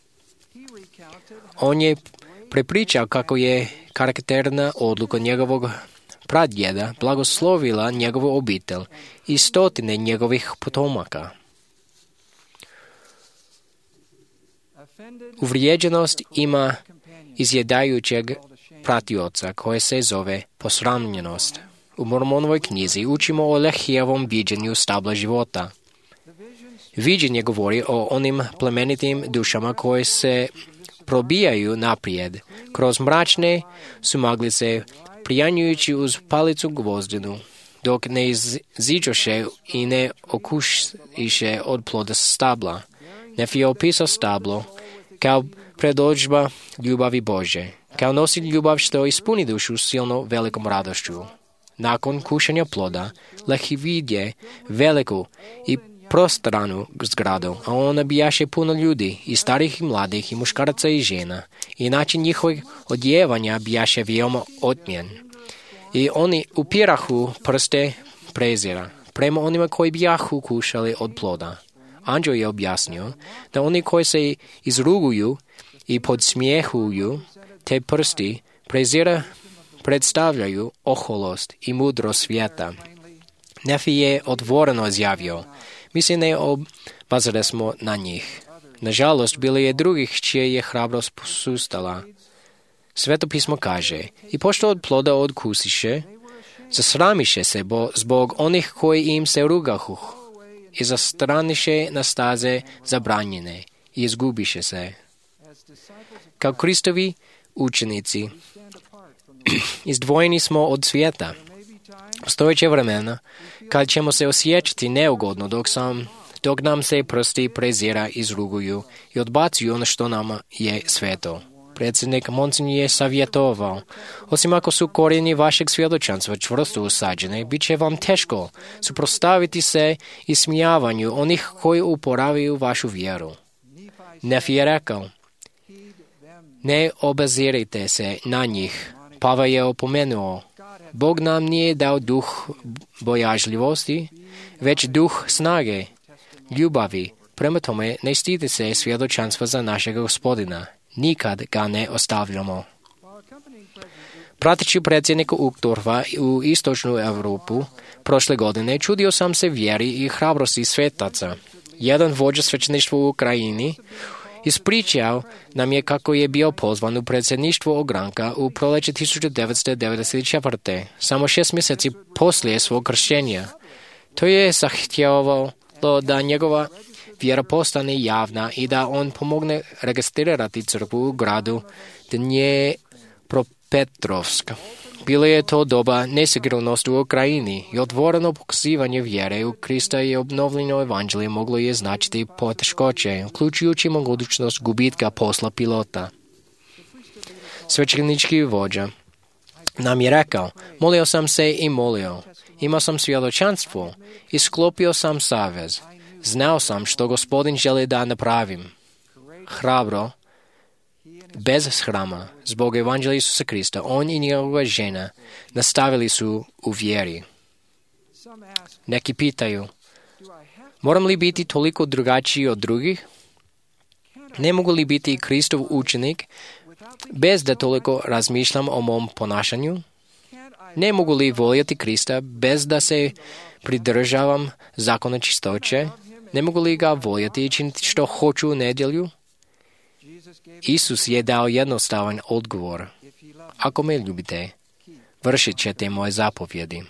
On je prepričao kako je karakterna odluka njegovog pradjeda blagoslovila njegovu obitelj i stotine njegovih potomaka. Uvrijeđenost ima izjedajućeg pratioca koje se zove posramljenost. U Mormonovoj knjizi učimo o Lehijevom viđenju stabla života. Viđenje govori o onim plemenitim dušama koje se probijaju naprijed kroz mračne sumaglice, prijanjujući uz palicu gvozdenu, dok ne iziđoše i ne okušiše od ploda stabla. Nefi je opisao stablo kao predođba ljubavi Bože, kao nosi ljubav što ispuni dušu silno velikom radošću. Nakon kušanja ploda, Lehi vidje veliku i prostranu zgradu, a ona bijaše puno ljudi, i starih i mladih, i muškaraca i žena, i način njihovog odjevanja bijaše veoma otmjen. I oni upirahu prste prezira prema onima koji bijahu kušali od ploda. Anđeo je objasnio da oni koji se izruguju i podsmijehuju te prsti prezira predstavljaju oholost i mudrost svijeta. Nefi je otvoreno izjavio: mi se ne obazire smo na njih. Nažalost, bilo je drugih čija je hrabrost posustala. Sveto pismo kaže: i pošto od ploda odkusiše, zasramiše se bo zbog onih koji im se rugahu i zastraniše na staze zabranjene i izgubiše se. Kao Kristovi učenici, izdvojeni smo od svijeta. Stojeće vremena, kad ćemo se osjećati neugodno dok, sam, dok nam se prsti prezira izruguju i odbacuju ono što nama je sveto. Predsjednik Monsignor je savjetovao: osim ako su korijeni vašeg svjedočanstva čvrsto usađene, bit će vam teško suprotstaviti se ismijavanju onih koji uporavaju vašu vjeru. Nefi je rekao: ne obazirajte se na njih. Pava je opomenuo: Bog nam nije dao duh bojažljivosti, već duh snage, ljubavi. Prema tome, ne stidite se svjedočanstva za našeg Gospodina. Nikad ga ne ostavljamo. Prateći predsjednika Uchtdorfa u istočnu Europu prošle godine, čudio sam se vjeri i hrabrosti svetaca. Jedan vođa svećeništva u Ukrajini ispričao nam je kako je bio pozvan u predsjedništvo ogranka u proljeće tisuću devetsto devedeset četvrte. Samo šest mjeseci poslije svog kršćenja. To je zahtijevalo da njegova vjera postane javna i da on pomogne registrirati crkvu u gradu Dnjepropetrovsk. Bilo je to doba nesigurnosti u Ukrajini i otvoreno pokazivanje vjere u Krista i obnovljeno evanđelje moglo je značiti poteškoće, uključujući mogućnost gubitka posla pilota. Svećenički vođa nam je rekao: molio sam se i molio, imao sam svjedočanstvo i sklopio sam savez. Znao sam što Gospodin želi da napravim. Hrabro, bez shrama, zbog evanđelja Isusa Krista, on i njegova žena nastavili su u vjeri. Neki pitaju: moram li biti toliko drugačiji od drugih? Ne mogu li biti Kristov učenik bez da toliko razmišljam o mom ponašanju? Ne mogu li voljeti Krista bez da se pridržavam zakona čistoće? Ne mogu li ga voljeti i činiti što hoću u nedjelju? Isus je dao jednostavan odgovor: ako me ljubite, vršit ćete moje zapovjedi.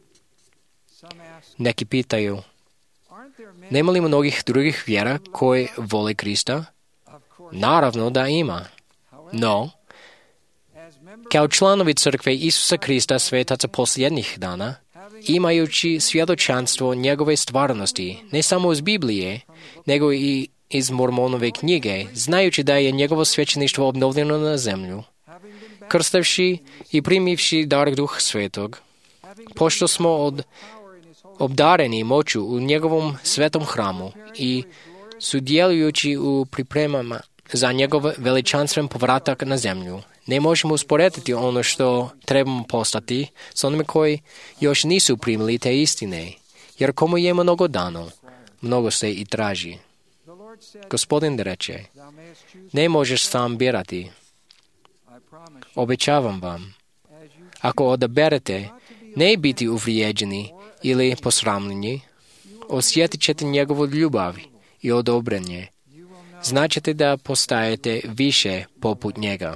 Neki pitaju: nema li mnogih drugih vjera koje vole Krista? Naravno da ima. No, kao članovi crkve Isusa Krista svetaca posljednjih dana, imajući svjedočanstvo njegove stvarnosti, ne samo iz Biblije, nego i iz Mormonove knjige, znajući da je njegovo svećeništvo obnovljeno na zemlju, krstavši i primivši dar Duha Svetog, pošto smo od, obdareni moću u njegovom svetom hramu i sudjelujući u pripremama za njegov veličanstven povratak na zemlju, ne možemo usporediti ono što trebamo postati s onima koji još nisu primili te istine Jer komu je mnogo dano, mnogo se i traži. Gospodin reče, ne možeš sam birati. Obećavam vam, ako odaberete ne biti uvrijeđeni ili posramljeni, osjetit ćete njegovu ljubav i odobrenje. Značite da postajete više poput njega.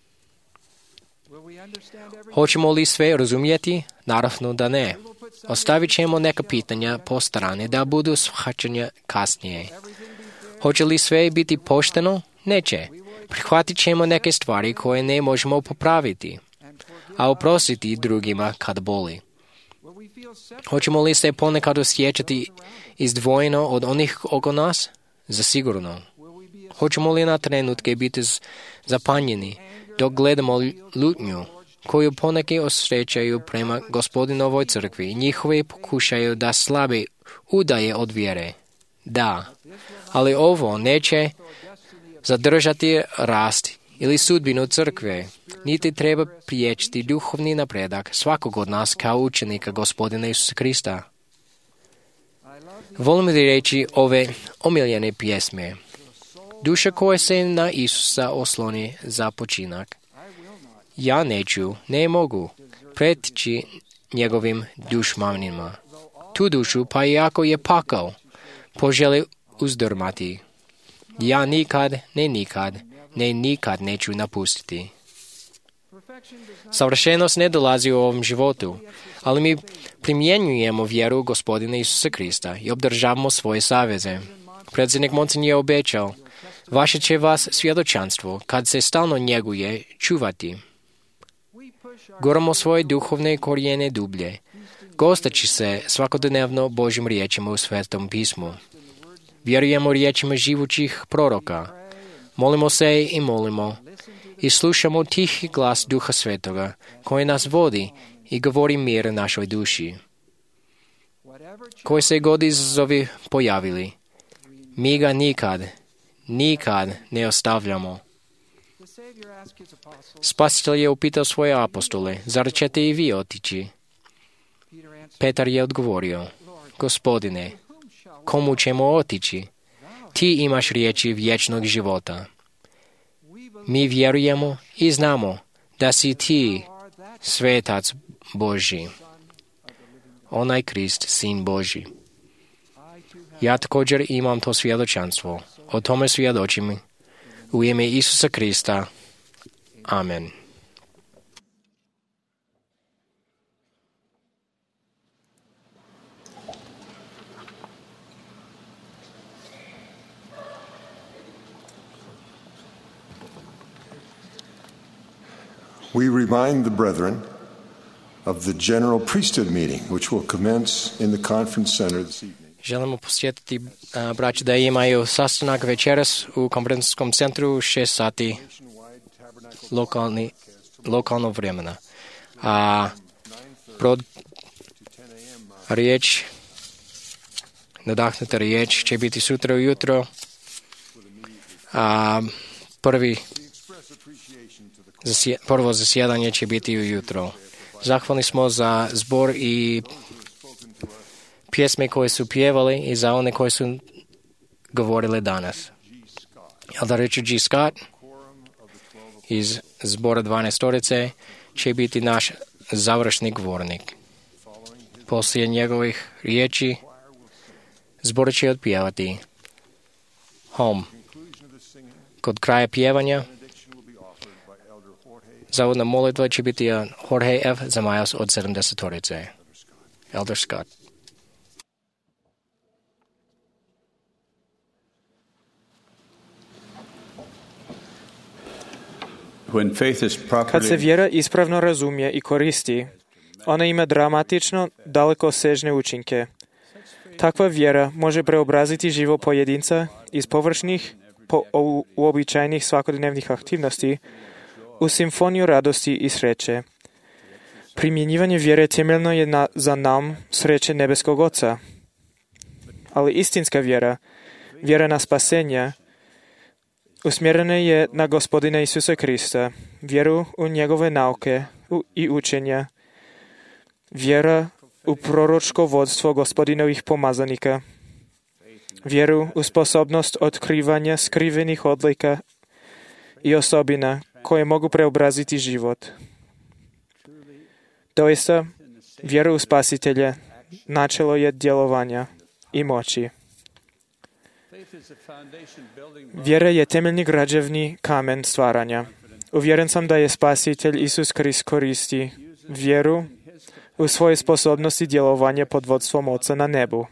Hoćemo li sve razumjeti? Naravno da ne. Ostavit ćemo neka pitanja po strane da budu shvaćanja kasnije. Hoće li sve biti pošteno? Neće. Prihvatit ćemo neke stvari koje ne možemo popraviti, a oprostiti drugima kad boli. Hoćemo li se ponekad osjećati izdvojeno od onih oko nas? Zasigurno. Hoćemo li na trenutke biti zapanjeni dok gledamo ljutnju koju poneki osjećaju prema Gospodinovoj crkvi i njihove pokušaju da slabe udaje od vjere? Da, ali ovo neće zadržati rast ili sudbinu crkve, niti treba priječiti duhovni napredak svakog od nas kao učenika Gospodina Isusa Krista. Volim li reći ove omiljene pjesme? Duša koja se na Isusa osloni za počinak. Ja neću, ne mogu pretići njegovim dušmanima. Tu dušu, pa i ako je pakao, poželi uzdrmati. Ja nikad, ne nikad, ne nikad neću napustiti. Savršenost ne dolazi u ovom životu, ali mi primjenjujemo vjeru Gospodina Isusa Krista i obdržavamo svoje saveze. Predsjednik Monsen je obećao, vaše će vas svjedočanstvo, kad se stalno njeguje, čuvati. Guramo svoje duhovne korijene dublje, gostaći se svakodnevno Božjim riječima u Svetom pismu. Vjerujemo riječima živućih proroka. Molimo se i molimo i slušamo tihi glas Duha Svetoga koji nas vodi i govori mir našoj duši. Koji se god izazovi pojavili, mi ga nikad, nikad ne ostavljamo. Spasitelj je upitao svoje apostole, zar ćete i vi otići? Petar je odgovorio, Gospodine, komu ćemo otići? Ti imaš riječi vječnog života. Mi vjerujemo i znamo da si ti svetac Božji, onaj Krist, Sin Božji. Ja također imam to svjedočanstvo. O tome svjedočim u ime Isusa Krista. Amen. We remind the brethren of the general priesthood meeting, which will commence in the conference center this evening. Želimo posjetiti uh, braće da imaju sastanak večeras u konferencijskom centru u šest sati lokalni, lokalno vremena. A prod riječ, nadahnuta riječ će biti sutra ujutro. A prvi zasje, prvo zasjedanje će biti ujutro. Zahvalni smo za zbor i pjesme koje su pjevali i za one koje su govorile danas. Elder Richard G. Scott iz zbora dvanaestorice će biti naš završni govornik. Poslije njegovih riječi zbor će otpjevati Home. Kod kraja pjevanja zavodna molitva će biti Jorge F. Zamajas od sedamdesetorice. Elder Scott. Kad se vjera ispravno razumije i koristi, ona ima dramatično dalekosežne učinke. Takva vjera može preobraziti život pojedinca iz površnih, po uobičajenih svakodnevnih aktivnosti u simfoniju radosti i sreće. Primjenjivanje vjere temeljno je na, za nam sreće nebeskog Oca. Ali istinska vjera, vjera na spasenje, usmjerena je na Gospodina Isusa Krista, vjeru u njegove nauke i učenja, vjera u proročko vodstvo Gospodinovih pomazanika. Vjeru u sposobnost otkrivanja skrivenih odlika i osobina koje mogu preobraziti život. Doista, vjeru u Spasitelja načelo je djelovanja i moći. Vjera je temeljni građevni kamen stvaranja. Uvjeren sam da je Spasitelj Isus Krist koristi vjeru u svoje sposobnosti djelovanja pod vodstvom Oca na nebu.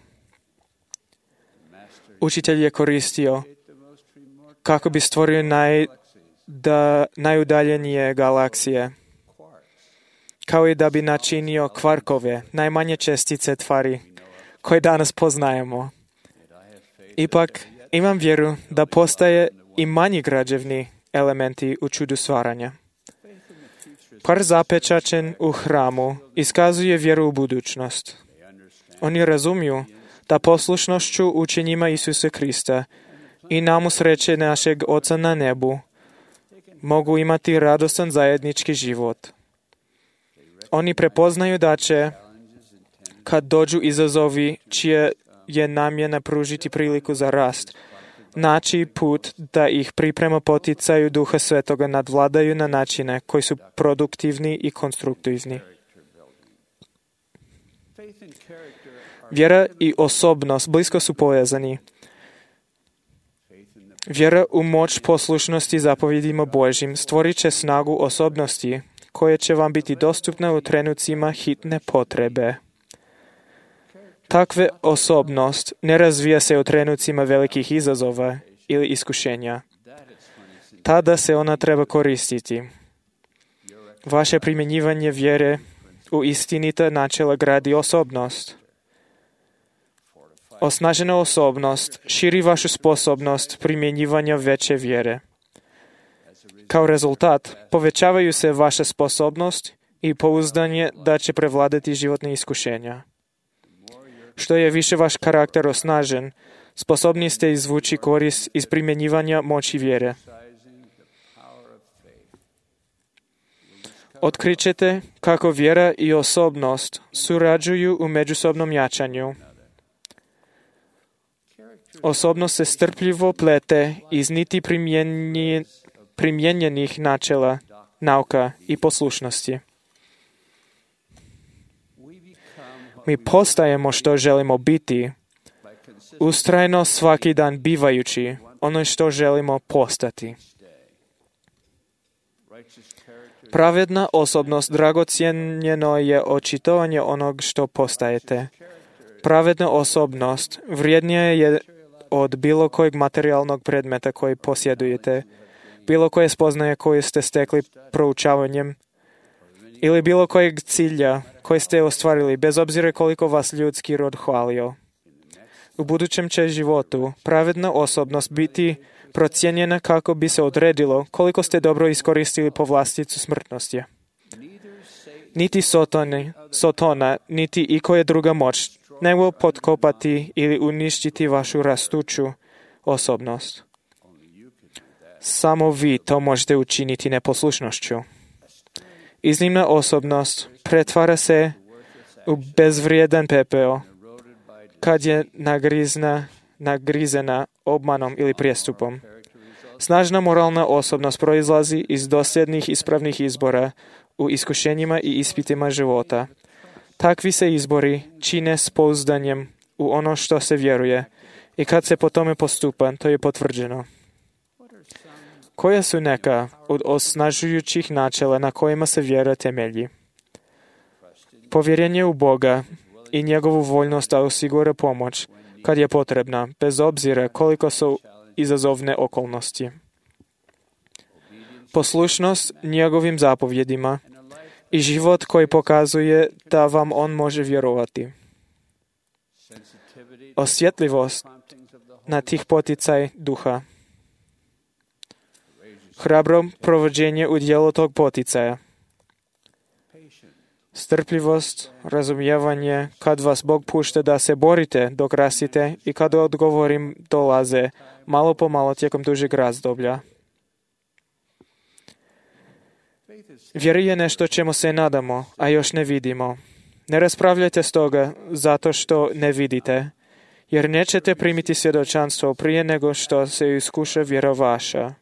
Učitelj je koristio kako bi stvorio naj, da, najudaljenije galaksije, kao i da bi načinio kvarkove, najmanje čestice tvari koje danas poznajemo. Ipak, imam vjeru da postaje i manji građevni elementi u čudu stvaranja. Par zapečačen u hramu iskazuje vjeru u budućnost. Oni razumiju da poslušnošću učenjima Isusa Krista i namu sreće našeg Oca na nebu mogu imati radostan zajednički život. Oni prepoznaju da će, kad dođu izazovi čije je namjena pružiti priliku za rast, naći put da ih priprema poticaju Duha Svetoga nadvladaju na načine koji su produktivni i konstruktivni. Vjera i osobnost blisko su povezani. Vjera u moć poslušnosti zapovjedima Božjim stvorit će snagu osobnosti koje će vam biti dostupne u trenucima hitne potrebe. Takva osobnost ne razvija se u trenucima velikih izazova ili iskušenja. Tada se ona treba koristiti. Vaše primjenjivanje vjere u istinita načela gradi osobnost. Osnažena osobnost širi vašu sposobnost primjenjivanja veće vjere. Kao rezultat, povećavaju se vaša sposobnost i pouzdanje da će prevladati životne iskušenja. Što je više vaš karakter osnažen, sposobni ste izvući korist iz primjenjivanja moći vjere. Otkrićete kako vjera i osobnost surađuju u međusobnom jačanju. Osobnost se strpljivo plete iz niti primjenji, primjenjenih načela, nauka i poslušnosti. Mi postajemo što želimo biti, ustrajno svaki dan bivajući ono što želimo postati. Pravedna osobnost dragocjenjeno je očitovanje onog što postajete. Pravedna osobnost vrijednija je od bilo kojeg materijalnog predmeta koji posjedujete, bilo koje spoznaje koje ste stekli proučavanjem ili bilo kojeg cilja koji ste ostvarili, bez obzira koliko vas ljudski rod hvalio. U budućem će životu pravedna osobnost biti procijenjena kako bi se odredilo koliko ste dobro iskoristili povlasticu smrtnosti. Niti sotoni, sotona, niti ikoja druga moć ne mogu potkopati ili uništiti vašu rastuću osobnost. Samo vi to možete učiniti neposlušnošću. Iznimna osobnost pretvara se u bezvrijedan pepeo kad je nagrizna, nagrizena obmanom ili prijestupom. Snažna moralna osobnost proizlazi iz dosljednih ispravnih izbora u iskušenjima i ispitima života. Takvi se izbori čine s pouzdanjem u ono što se vjeruje i kad se po tome postupa, to je potvrđeno. Koja su neka od osnažujućih načela na kojima se vjera temelji? Povjerenje u Boga i njegovu voljnost da osigura pomoć kad je potrebna, bez obzira koliko su izazovne okolnosti. Poslušnost njegovim zapovjedima i život koji pokazuje da vam on može vjerovati. Osjetljivost na tih poticaj duha. Hrabro provođenje u djelo tog poticaja. Strpljivost, razumijevanje kad vas Bog pušta da se borite dok rastite i kad odgovorim dolaze malo po malo tijekom dužeg razdoblja. Vjera je nešto čemu se nadamo, a još ne vidimo. Ne raspravljajte stoga zato što ne vidite, jer nećete primiti svjedočanstvo prije nego što se iskuša vjera vaša.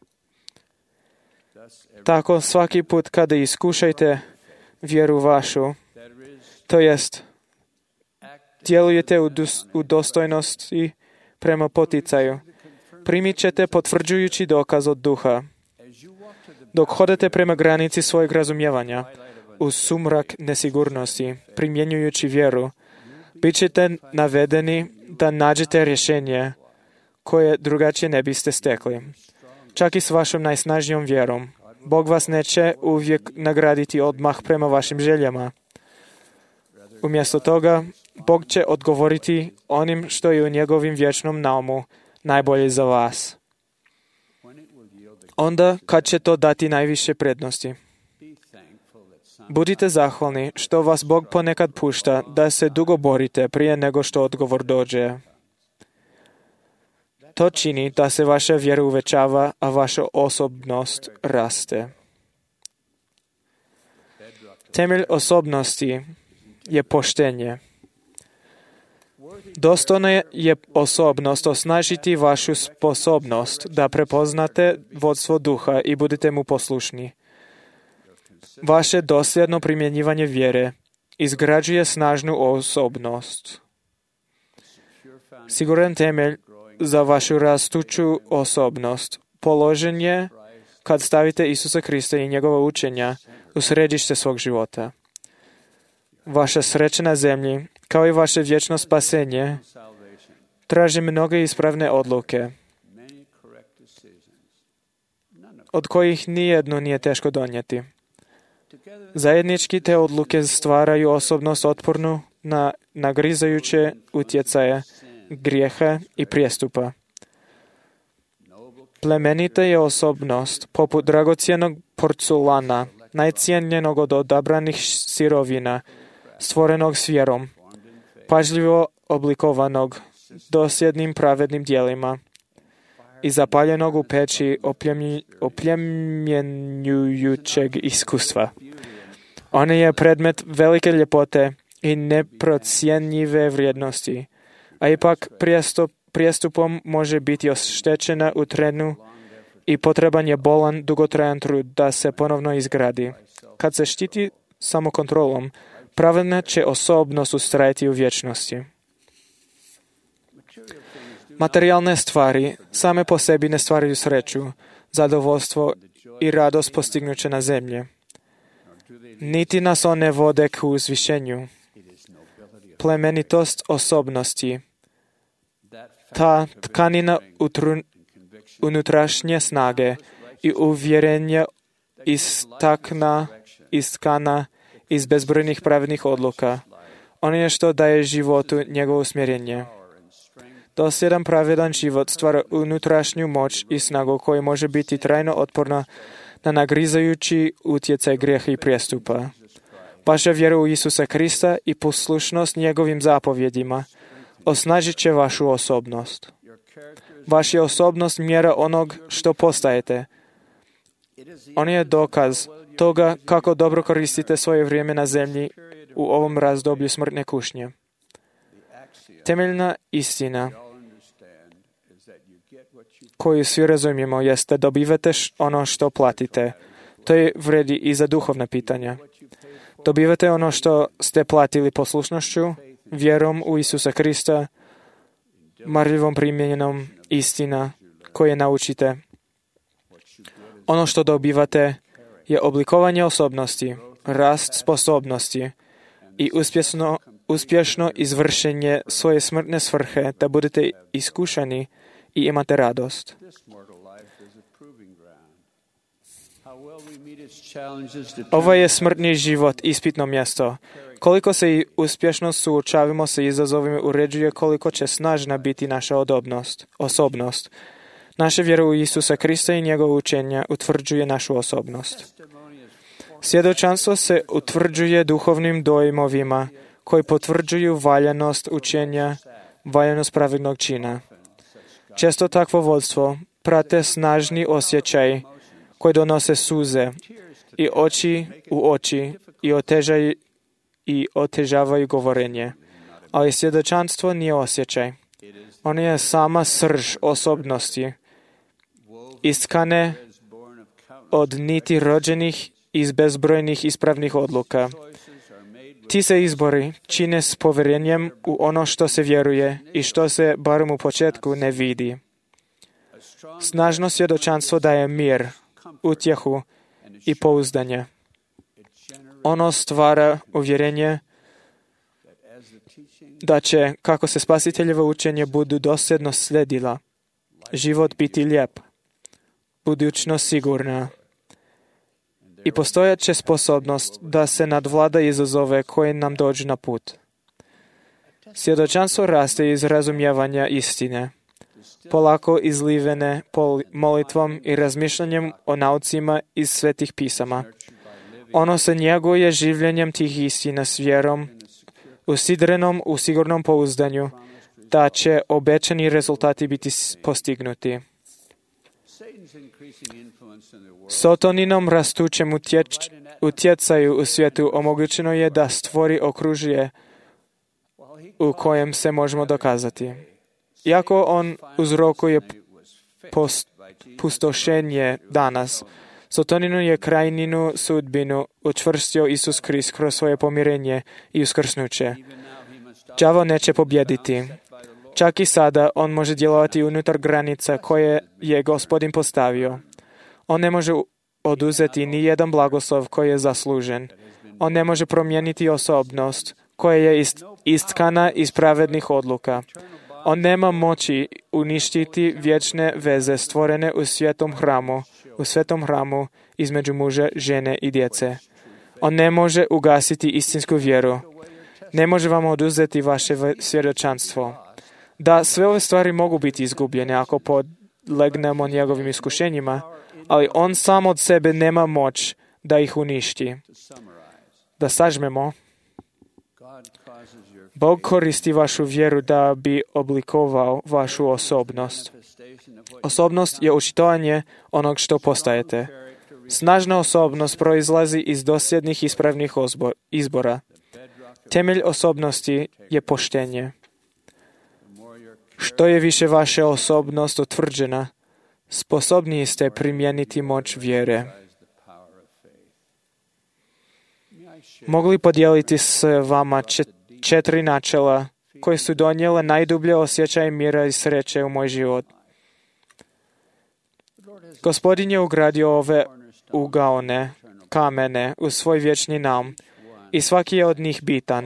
Tako svaki put kada iskušajte vjeru vašu, to jest djelujete u, dus, u dostojnosti prema poticaju, primit ćete potvrđujući dokaz od duha. Dok hodate prema granici svojeg razumijevanja, u sumrak nesigurnosti, primjenjujući vjeru, bit ćete navedeni da nađete rješenje koje drugačije ne biste stekli. Čak i s vašom najsnažnijom vjerom. Bog vas neće uvijek nagraditi odmah prema vašim željama. Umjesto toga, Bog će odgovoriti onim što je u njegovim vječnom naumu najbolje za vas. Onda kad će to dati najviše prednosti. Budite zahvalni što vas Bog ponekad pušta da se dugo borite prije nego što odgovor dođe. To čini da se vaša vjera uvećava, a vaša osobnost raste. Temelj osobnosti je poštenje. Dostojna je osobnost osnažiti vašu sposobnost da prepoznate vodstvo duha i budete mu poslušni. Vaše dosljedno primjenjivanje vjere izgrađuje snažnu osobnost. Siguran temelj za vašu rastuću osobnost položen je kad stavite Isusa Krista i njegova učenja u središte svog života. Vaša sreća na zemlji, kao i vaše vječno spasenje, traži mnoge ispravne odluke, od kojih nijednu nije teško donijeti. Zajednički te odluke stvaraju osobnost otpornu na nagrizajuće utjecaje grijeha i prijestupa. Plemenita je osobnost poput dragocjenog porculana, najcijenjenog od odabranih sirovina, stvorenog s vjerom, pažljivo oblikovanog dosljednim pravednim djelima i zapaljenog u peći oplemjenjujućeg iskustva. On je predmet velike ljepote i neprocjenjive vrijednosti, a ipak prijestup, prijestupom može biti oštećena u trenu i potreban je bolan, dugotrajan trud da se ponovno izgradi. Kad se štiti samokontrolom, pravedna će osobnost ustrajati u vječnosti. Materijalne stvari same po sebi ne stvaraju sreću, zadovoljstvo i radost postignuće na zemlji. Niti nas one vode k uzvišenju. Plemenitost osobnosti, ta tkanina utru, unutrašnje snage i uvjerenja istakna, istkana iz bezbrojnih pravednih odluka. On je što daje životu njegovo usmjerenje. Dosljedan pravedan život stvara unutrašnju moć i snagu koja može biti trajno otporna na nagrizajući utjecaj grijeha i prijestupa. Vaša vjera u Isusa Krista i poslušnost njegovim zapovjedima osnažit će vašu osobnost. Vaša je osobnost mjera onog što postajete. On je dokaz toga kako dobro koristite svoje vrijeme na zemlji u ovom razdoblju smrtne kušnje. Temeljna istina koju svi razumijemo jeste da dobivate ono što platite. To je vredi i za duhovna pitanja. Dobivate ono što ste platili poslušnošću, vjerom u Isusa Krista, marljivom primjenom istina koje naučite. Ono što dobivate je oblikovanje osobnosti, rast sposobnosti i uspješno, uspješno izvršenje svoje smrtne svrhe da budete iskušani i imate radost. Ovo je smrtni život, ispitno mjesto. Koliko se i uspješno suočavimo sa izazovima uređuje koliko će snažna biti naša odobnost, osobnost. Naša vjera u Isusa Krista i njegovo učenje utvrđuje našu osobnost. Svjedočanstvo se utvrđuje duhovnim dojmovima koji potvrđuju valjanost učenja, valjanost pravednog čina. Često takvo vodstvo prate snažni osjećaj koji donose suze i oči u oči i otežaj i otežavaju govorenje. Ali svjedočanstvo nije osjećaj. Ono je sama srž osobnosti, iskane od niti rođenih iz bezbrojnih ispravnih odluka. Ti se izbori čine s povjerenjem u ono što se vjeruje i što se, barem u početku, ne vidi. Snažno svjedočanstvo daje mir, utjehu i pouzdanje. Ono stvara uvjerenje da će, kako se Spasiteljevo učenje budu dosljedno sledila, život biti lijep, budućnost sigurna. I postojat će sposobnost da se nadvlada izazove koje nam dođu na put. Svjedočanstvo raste iz razumijevanja istine, polako izlivene molitvom i razmišljanjem o naucima iz svetih pisama. Ono se njeguje življenjem tih istina s vjerom, usidrenom u sigurnom pouzdanju, da će obećani rezultati biti postignuti. Sotoninom rastućem utječ, utjecaju u svijetu omogućeno je da stvori okružje u kojem se možemo dokazati. Iako on uzrokuje post, pustošenje danas, Sotoninu je krajninu sudbinu učvrstio Isus Krist kroz svoje pomirenje i uskrsnuće. Đavo neće pobjediti. Čak i sada on može djelovati unutar granica koje je Gospodin postavio. On ne može oduzeti ni jedan blagoslov koji je zaslužen. On ne može promijeniti osobnost koja je ist, istkana iz pravednih odluka. On nema moći uništiti vječne veze stvorene u svetom hramu, u svetom hramu između muža, žene i djece. On ne može ugasiti istinsku vjeru. Ne može vam oduzeti vaše svjedočanstvo. Da, sve ove stvari mogu biti izgubljene ako podlegnemo njegovim iskušenjima, ali on sam od sebe nema moć da ih uništi. Da sažmemo, Bog koristi vašu vjeru da bi oblikovao vašu osobnost. Osobnost je očitovanje onog što postajete. Snažna osobnost proizlazi iz dosljednih ispravnih izbora. Temelj osobnosti je poštenje. Što je više vaša osobnost utvrđena, sposobniji ste primijeniti moć vjere. Mogli podijeliti s vama četiri načela koje su donijele najdublje osjećaje mira i sreće u moj život. Gospodin je ugradio ove ugaone kamene u svoj vječni naum i svaki je od njih bitan.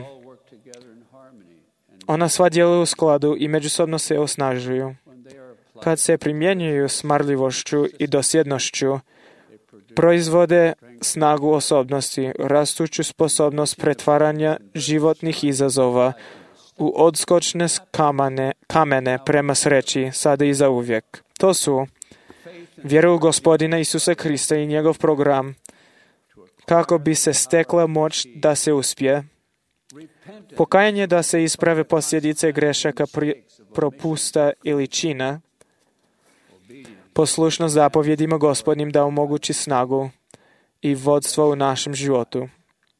Ona sva djeluju u skladu i međusobno se osnažuju. Kad se primjenjuju s marljivošću i dosljednošću, proizvode snagu osobnosti, rastuću sposobnost pretvaranja životnih izazova u odskočne kamene, kamene prema sreći, sada i zauvijek. To su vjeru u Gospodina Isusa Krista i njegov program, kako bi se stekla moć da se uspije, pokajanje da se isprave posljedice grešaka, propusta ili čina, poslušnost zapovjedima Gospodnim da omogući snagu i vodstvo u našem životu.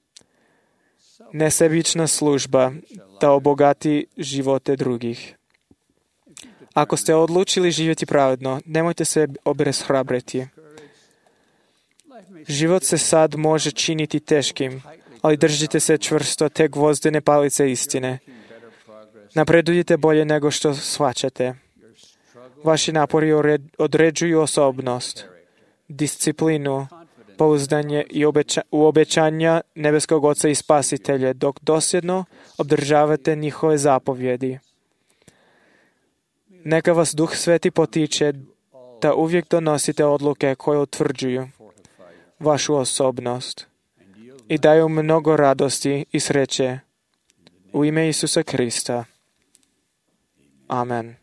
Nesebična služba da obogati živote drugih. Ako ste odlučili živjeti pravedno, nemojte se obeshrabriti. Život se sad može činiti teškim, ali držite se čvrsto te gvozdene palice istine. Napredujete bolje nego što shvaćate. Vaši napori određuju osobnost, disciplinu, pouzdanje i obeća, u obećanja nebeskog Oca i Spasitelja, dok dosljedno obdržavate njihove zapovjedi. Neka vas Duh Sveti potiče da uvijek donosite odluke koje utvrđuju vašu osobnost i daju mnogo radosti i sreće. U ime Isusa Krista. Amen.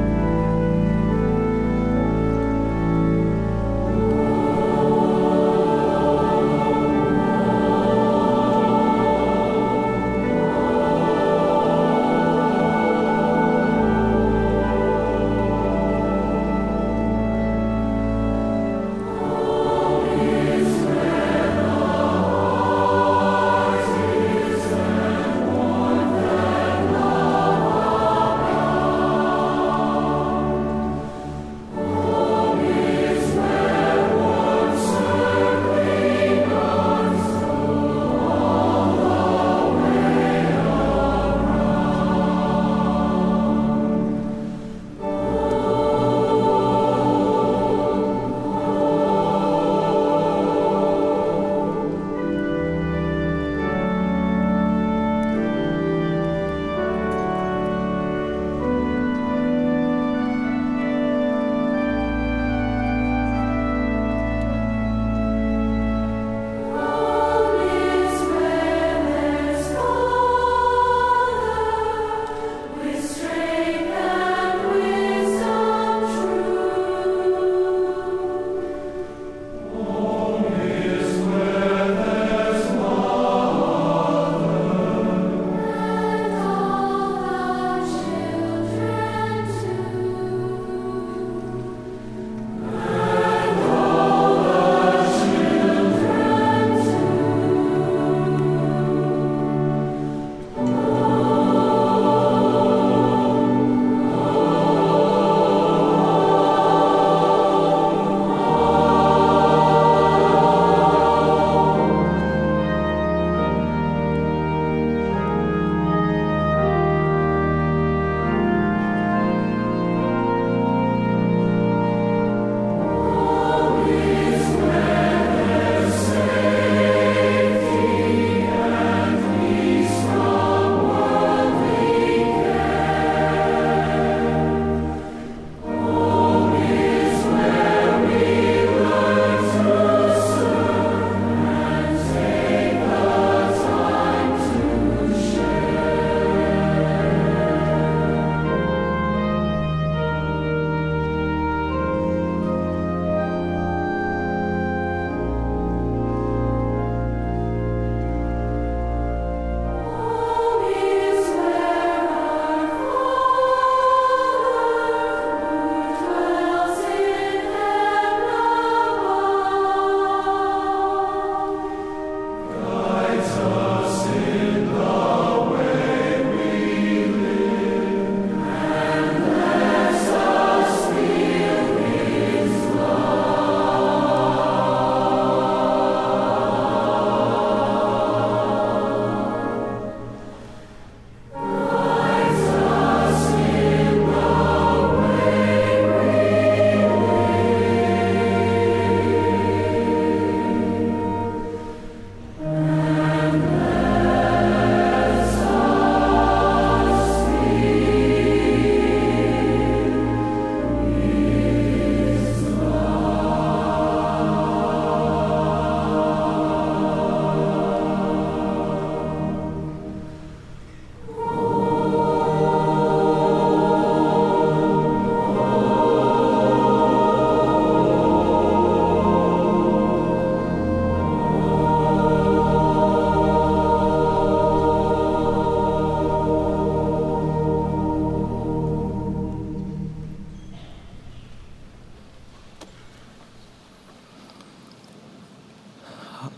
Oh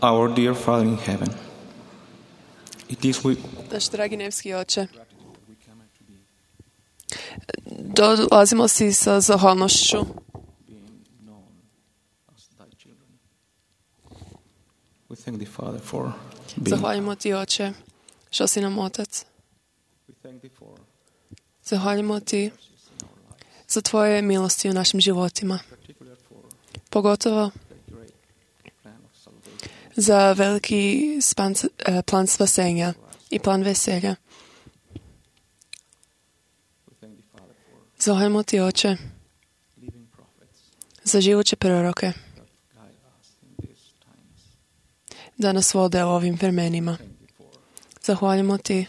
Our dear Father in heaven, it is we... Naš dragi nebski Oče, dolazimo si sa zahvalnošću We thank the Father for being... Zahvaljujemo ti, Oče, što si nam Otac. Zahvaljujemo ti za tvoje milosti u našim životima. Pogotovo za veliki span, plan spasenja i plan veselja. Zahvaljujemo ti, Oče, za živuće proroke, da nas vode u ovim vremenima. Zahvaljujemo ti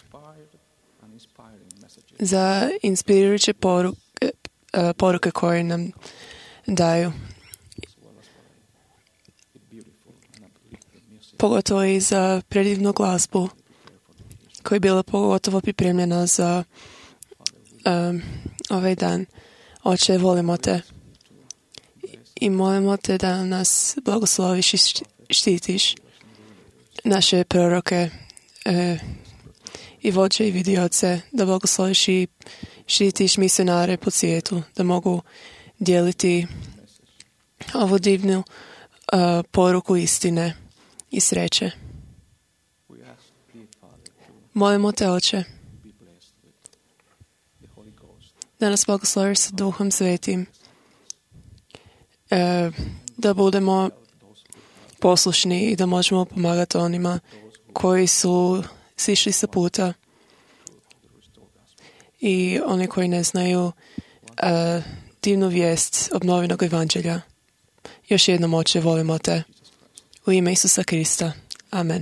za inspirirujuće poruke, poruke koje nam daju. Pogotovo i za predivnu glazbu koja je bila pogotovo pripremljena za um, ovaj dan. Oče, volimo te i molimo te da nas blagosloviš i štitiš naše proroke e, i vođe i vidioce, da blagosloviš i štitiš misionare po svijetu, da mogu dijeliti ovu divnu uh, poruku istine i sreće. Molimo te, Oče, da nas blagosloviš sa Duhom Svetim, e, da budemo poslušni i da možemo pomagati onima koji su sišli sa puta i oni koji ne znaju uh, divnu vijest obnovenog evanđelja. Još jednom, Oče, volimo te. U ime Isusa Krista. Amen.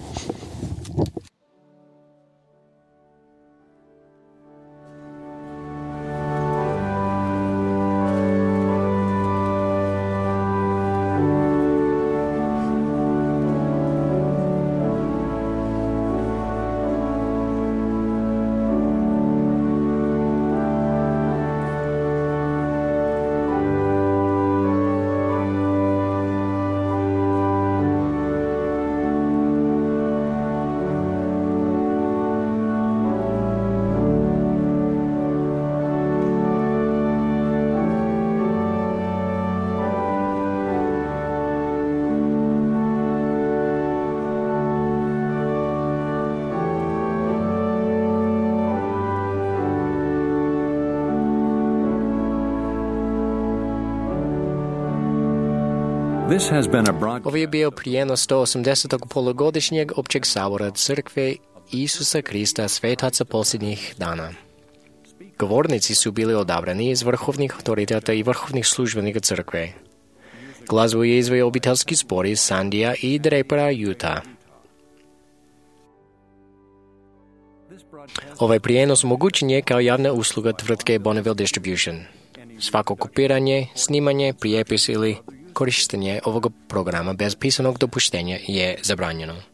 This has been a broad... Ovo je bio prijenos sto osamdesetog polugodišnjeg općeg sabora Crkve Isusa Krista svetaca posljednjih dana. Govornici su bili odabrani iz vrhovnih autoriteta i vrhovnih službenika Crkve. Glazbu je izveo obiteljski zbor iz Sandija i Drapera, Utah. Ovaj prijenos mogućen je kao javna usluga tvrtke Bonneville Distribution. Svako kopiranje, snimanje, prijepis ili korištenje ovog programa bez pisanog dopuštenja je zabranjeno.